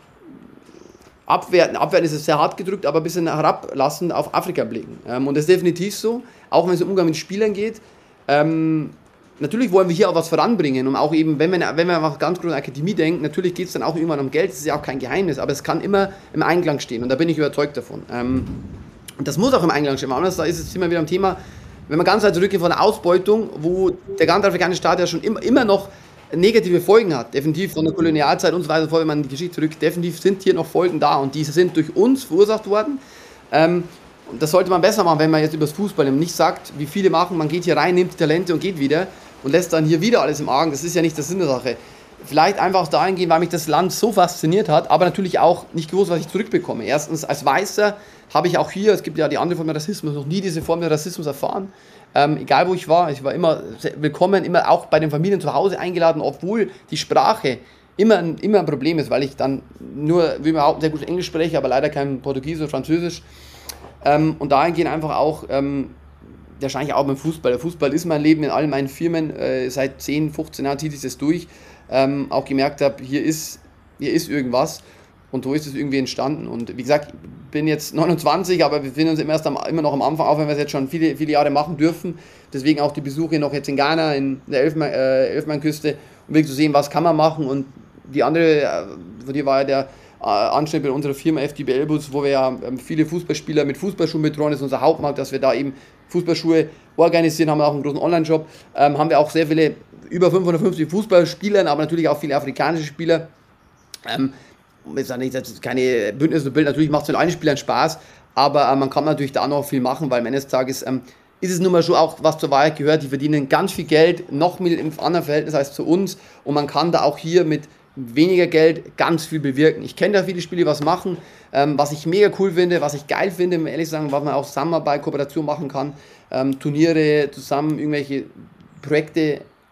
abwerten, abwerten ist es sehr hart gedrückt, aber ein bisschen herablassend auf Afrika blicken. Ähm, und das ist definitiv so, auch wenn es um Umgang mit Spielern geht. Ähm, natürlich wollen wir hier auch was voranbringen und auch eben, wenn wir, wenn wir einfach ganz groß an Akademie denken, natürlich geht es dann auch irgendwann um Geld, das ist ja auch kein Geheimnis, aber es kann immer im Einklang stehen und da bin ich überzeugt davon. Ähm, und das muss auch im Einklang stehen, anders da ist es immer wieder ein Thema, wenn man ganz weit zurückgeht von der Ausbeutung, wo der ganze afrikanische Staat ja schon immer, immer noch negative Folgen hat, definitiv von der Kolonialzeit und so weiter, wenn man die Geschichte zurück, definitiv sind hier noch Folgen da und diese sind durch uns verursacht worden. Ähm, und das sollte man besser machen, wenn man jetzt über das Fußball nicht sagt, wie viele machen, man geht hier rein, nimmt die Talente und geht wieder und lässt dann hier wieder alles im Argen, das ist ja nicht der Sinn der Sache. Vielleicht einfach dahin gehen, weil mich das Land so fasziniert hat, aber natürlich auch nicht gewusst, was ich zurückbekomme. Erstens, als Weißer habe ich auch hier, es gibt ja die andere Form des Rassismus, noch nie diese Form des Rassismus erfahren. Ähm, egal wo ich war, ich war immer willkommen, immer auch bei den Familien zu Hause eingeladen, obwohl die Sprache immer, immer ein Problem ist, weil ich dann nur, wie man auch sehr gut Englisch spreche, aber leider kein Portugiesisch oder Französisch. Ähm, und dahingehend einfach auch, ähm, wahrscheinlich auch beim Fußball. Der Fußball ist mein Leben in all meinen Firmen, äh, seit zehn, fünfzehn Jahren zieht sich das durch. Ähm, auch gemerkt habe, hier ist, hier ist irgendwas. Und so ist es irgendwie entstanden. Und wie gesagt, ich bin jetzt neunundzwanzig, aber wir befinden uns immer, erst am, immer noch am Anfang, auch wenn wir es jetzt schon viele, viele Jahre machen dürfen. Deswegen auch die Besuche noch jetzt in Ghana, in der Elfma- äh, Elfenbeinküste, um wirklich zu sehen, was kann man machen. Und die andere, äh, von dir war ja der äh, Anschnitt bei unserer Firma F D B L-Bus, wo wir ja ähm, viele Fußballspieler mit Fußballschuhen betreuen. Das ist unser Hauptmarkt, dass wir da eben Fußballschuhe organisieren, haben wir auch einen großen Online-Shop. Ähm, haben wir auch sehr viele, über fünfhundertfünfzig Fußballspieler, aber natürlich auch viele afrikanische Spieler. Ähm, Jetzt nicht, das ist keine Bündnis und Bild, natürlich macht es mit allen Spielern Spaß, aber äh, man kann natürlich da noch viel machen, weil am Ende des Tages ähm, ist es nun mal schon auch, was zur Wahrheit gehört, die verdienen ganz viel Geld, noch mehr im anderen Verhältnis als zu uns und man kann da auch hier mit weniger Geld ganz viel bewirken. Ich kenne da viele Spiele, die was machen, ähm, was ich mega cool finde, was ich geil finde, um ehrlich zu sagen, was man auch Zusammenarbeit, Kooperation machen kann, ähm, Turniere zusammen, irgendwelche Projekte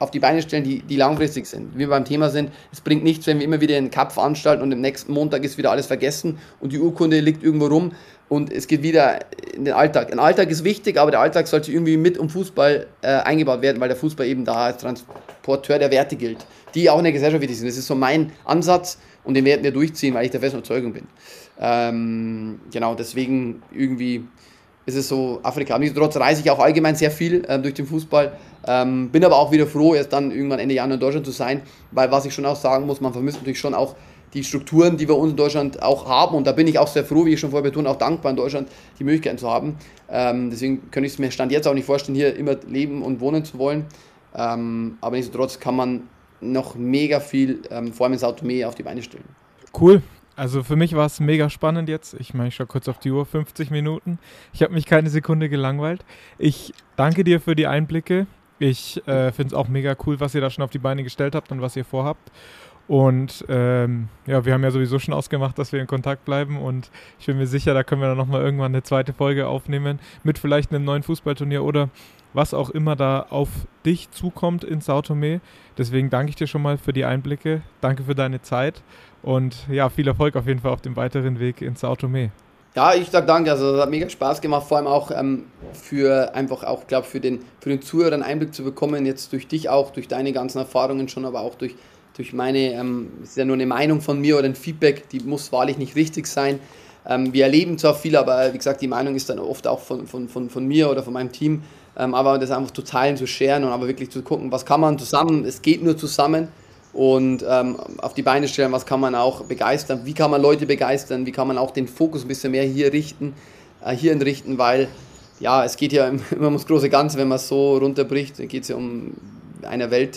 auf die Beine stellen, die, die langfristig sind. Wie wir beim Thema sind, es bringt nichts, wenn wir immer wieder einen Cup veranstalten und am nächsten Montag ist wieder alles vergessen und die Urkunde liegt irgendwo rum und es geht wieder in den Alltag. Ein Alltag ist wichtig, aber der Alltag sollte irgendwie mit um Fußball äh, eingebaut werden, weil der Fußball eben da als Transporteur der Werte gilt, die auch in der Gesellschaft wichtig sind. Das ist so mein Ansatz und den werden wir durchziehen, weil ich der festen Überzeugung bin. Ähm, genau, deswegen irgendwie ist es so Afrika. Nichtsdestotrotz reise ich auch allgemein sehr viel äh, durch den Fußball. Ähm, bin aber auch wieder froh, erst dann irgendwann Ende Januar in Deutschland zu sein, weil was ich schon auch sagen muss, man vermisst natürlich schon auch die Strukturen, die wir uns in Deutschland auch haben und da bin ich auch sehr froh, wie ich schon vorher betont, auch dankbar in Deutschland die Möglichkeiten zu haben. Ähm, deswegen könnte ich es mir Stand jetzt auch nicht vorstellen, hier immer leben und wohnen zu wollen. Ähm, aber nichtsdestotrotz kann man noch mega viel, ähm, vor allem in Sao Tomé, auf die Beine stellen. Cool. Also für mich war es mega spannend jetzt. Ich meine, ich schaue kurz auf die Uhr, fünfzig Minuten. Ich habe mich keine Sekunde gelangweilt. Ich danke dir für die Einblicke. Ich äh, finde es auch mega cool, was ihr da schon auf die Beine gestellt habt und was ihr vorhabt. Und ähm, ja, wir haben ja sowieso schon ausgemacht, dass wir in Kontakt bleiben und ich bin mir sicher, da können wir dann nochmal irgendwann eine zweite Folge aufnehmen mit vielleicht einem neuen Fußballturnier oder was auch immer da auf dich zukommt in Sao Tomé. Deswegen danke ich dir schon mal für die Einblicke, danke für deine Zeit und ja, viel Erfolg auf jeden Fall auf dem weiteren Weg in Sao Tomé. Ja, ich sag danke, also es hat mega Spaß gemacht, vor allem auch ähm, für einfach auch, glaube für den, für den Zuhörer einen Einblick zu bekommen, jetzt durch dich auch, durch deine ganzen Erfahrungen schon, aber auch durch durch meine, ähm, ist ja nur eine Meinung von mir oder ein Feedback, die muss wahrlich nicht richtig sein. Ähm, wir erleben zwar viel, aber wie gesagt, die Meinung ist dann oft auch von, von, von, von mir oder von meinem Team, ähm, aber das einfach zu teilen, zu sharen und aber wirklich zu gucken, was kann man zusammen, es geht nur zusammen und ähm, auf die Beine stellen, was kann man auch begeistern, wie kann man Leute begeistern, wie kann man auch den Fokus ein bisschen mehr hier richten, äh, hierhin richten, weil ja, es geht ja immer ums große Ganze, wenn man es so runterbricht, dann geht es ja um eine Welt.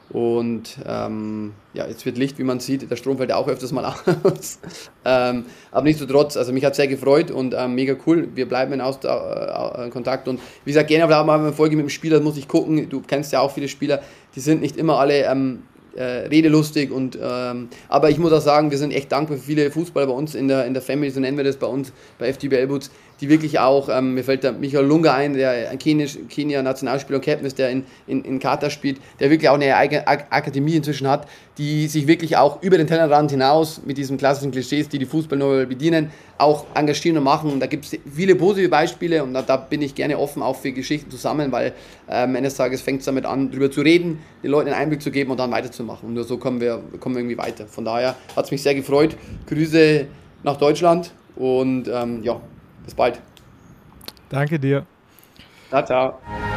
Und ähm, ja, jetzt wird Licht, wie man sieht, der Strom fällt ja auch öfters mal aus. ähm, aber nichtsdestotrotz, also mich hat es sehr gefreut und ähm, mega cool. Wir bleiben in, Austausch, äh, in Kontakt und wie gesagt, gerne auch mal eine Folge mit dem Spieler, das muss ich gucken. Du kennst ja auch viele Spieler, die sind nicht immer alle ähm, äh, redelustig. Und, ähm, aber ich muss auch sagen, wir sind echt dankbar für viele Fußballer bei uns in der, in der Family, so nennen wir das bei uns, bei F D B L-Boots, die wirklich auch, ähm, mir fällt der Michael Lunga ein, der ein Kenia-Nationalspieler und Captain ist, der in, in, in Katar spielt, der wirklich auch eine eigene Akademie inzwischen hat, die sich wirklich auch über den Tellerrand hinaus mit diesen klassischen Klischees, die die Fußball nur bedienen, auch engagieren und machen. Und da gibt es viele positive Beispiele und da, da bin ich gerne offen auch für Geschichten zusammen, weil ähm, am Ende des Tages fängt es damit an, darüber zu reden, den Leuten einen Einblick zu geben und dann weiterzumachen. Und nur so kommen wir, kommen wir irgendwie weiter. Von daher hat es mich sehr gefreut. Grüße nach Deutschland und ähm, ja, bis bald. Danke dir. Ciao, ciao.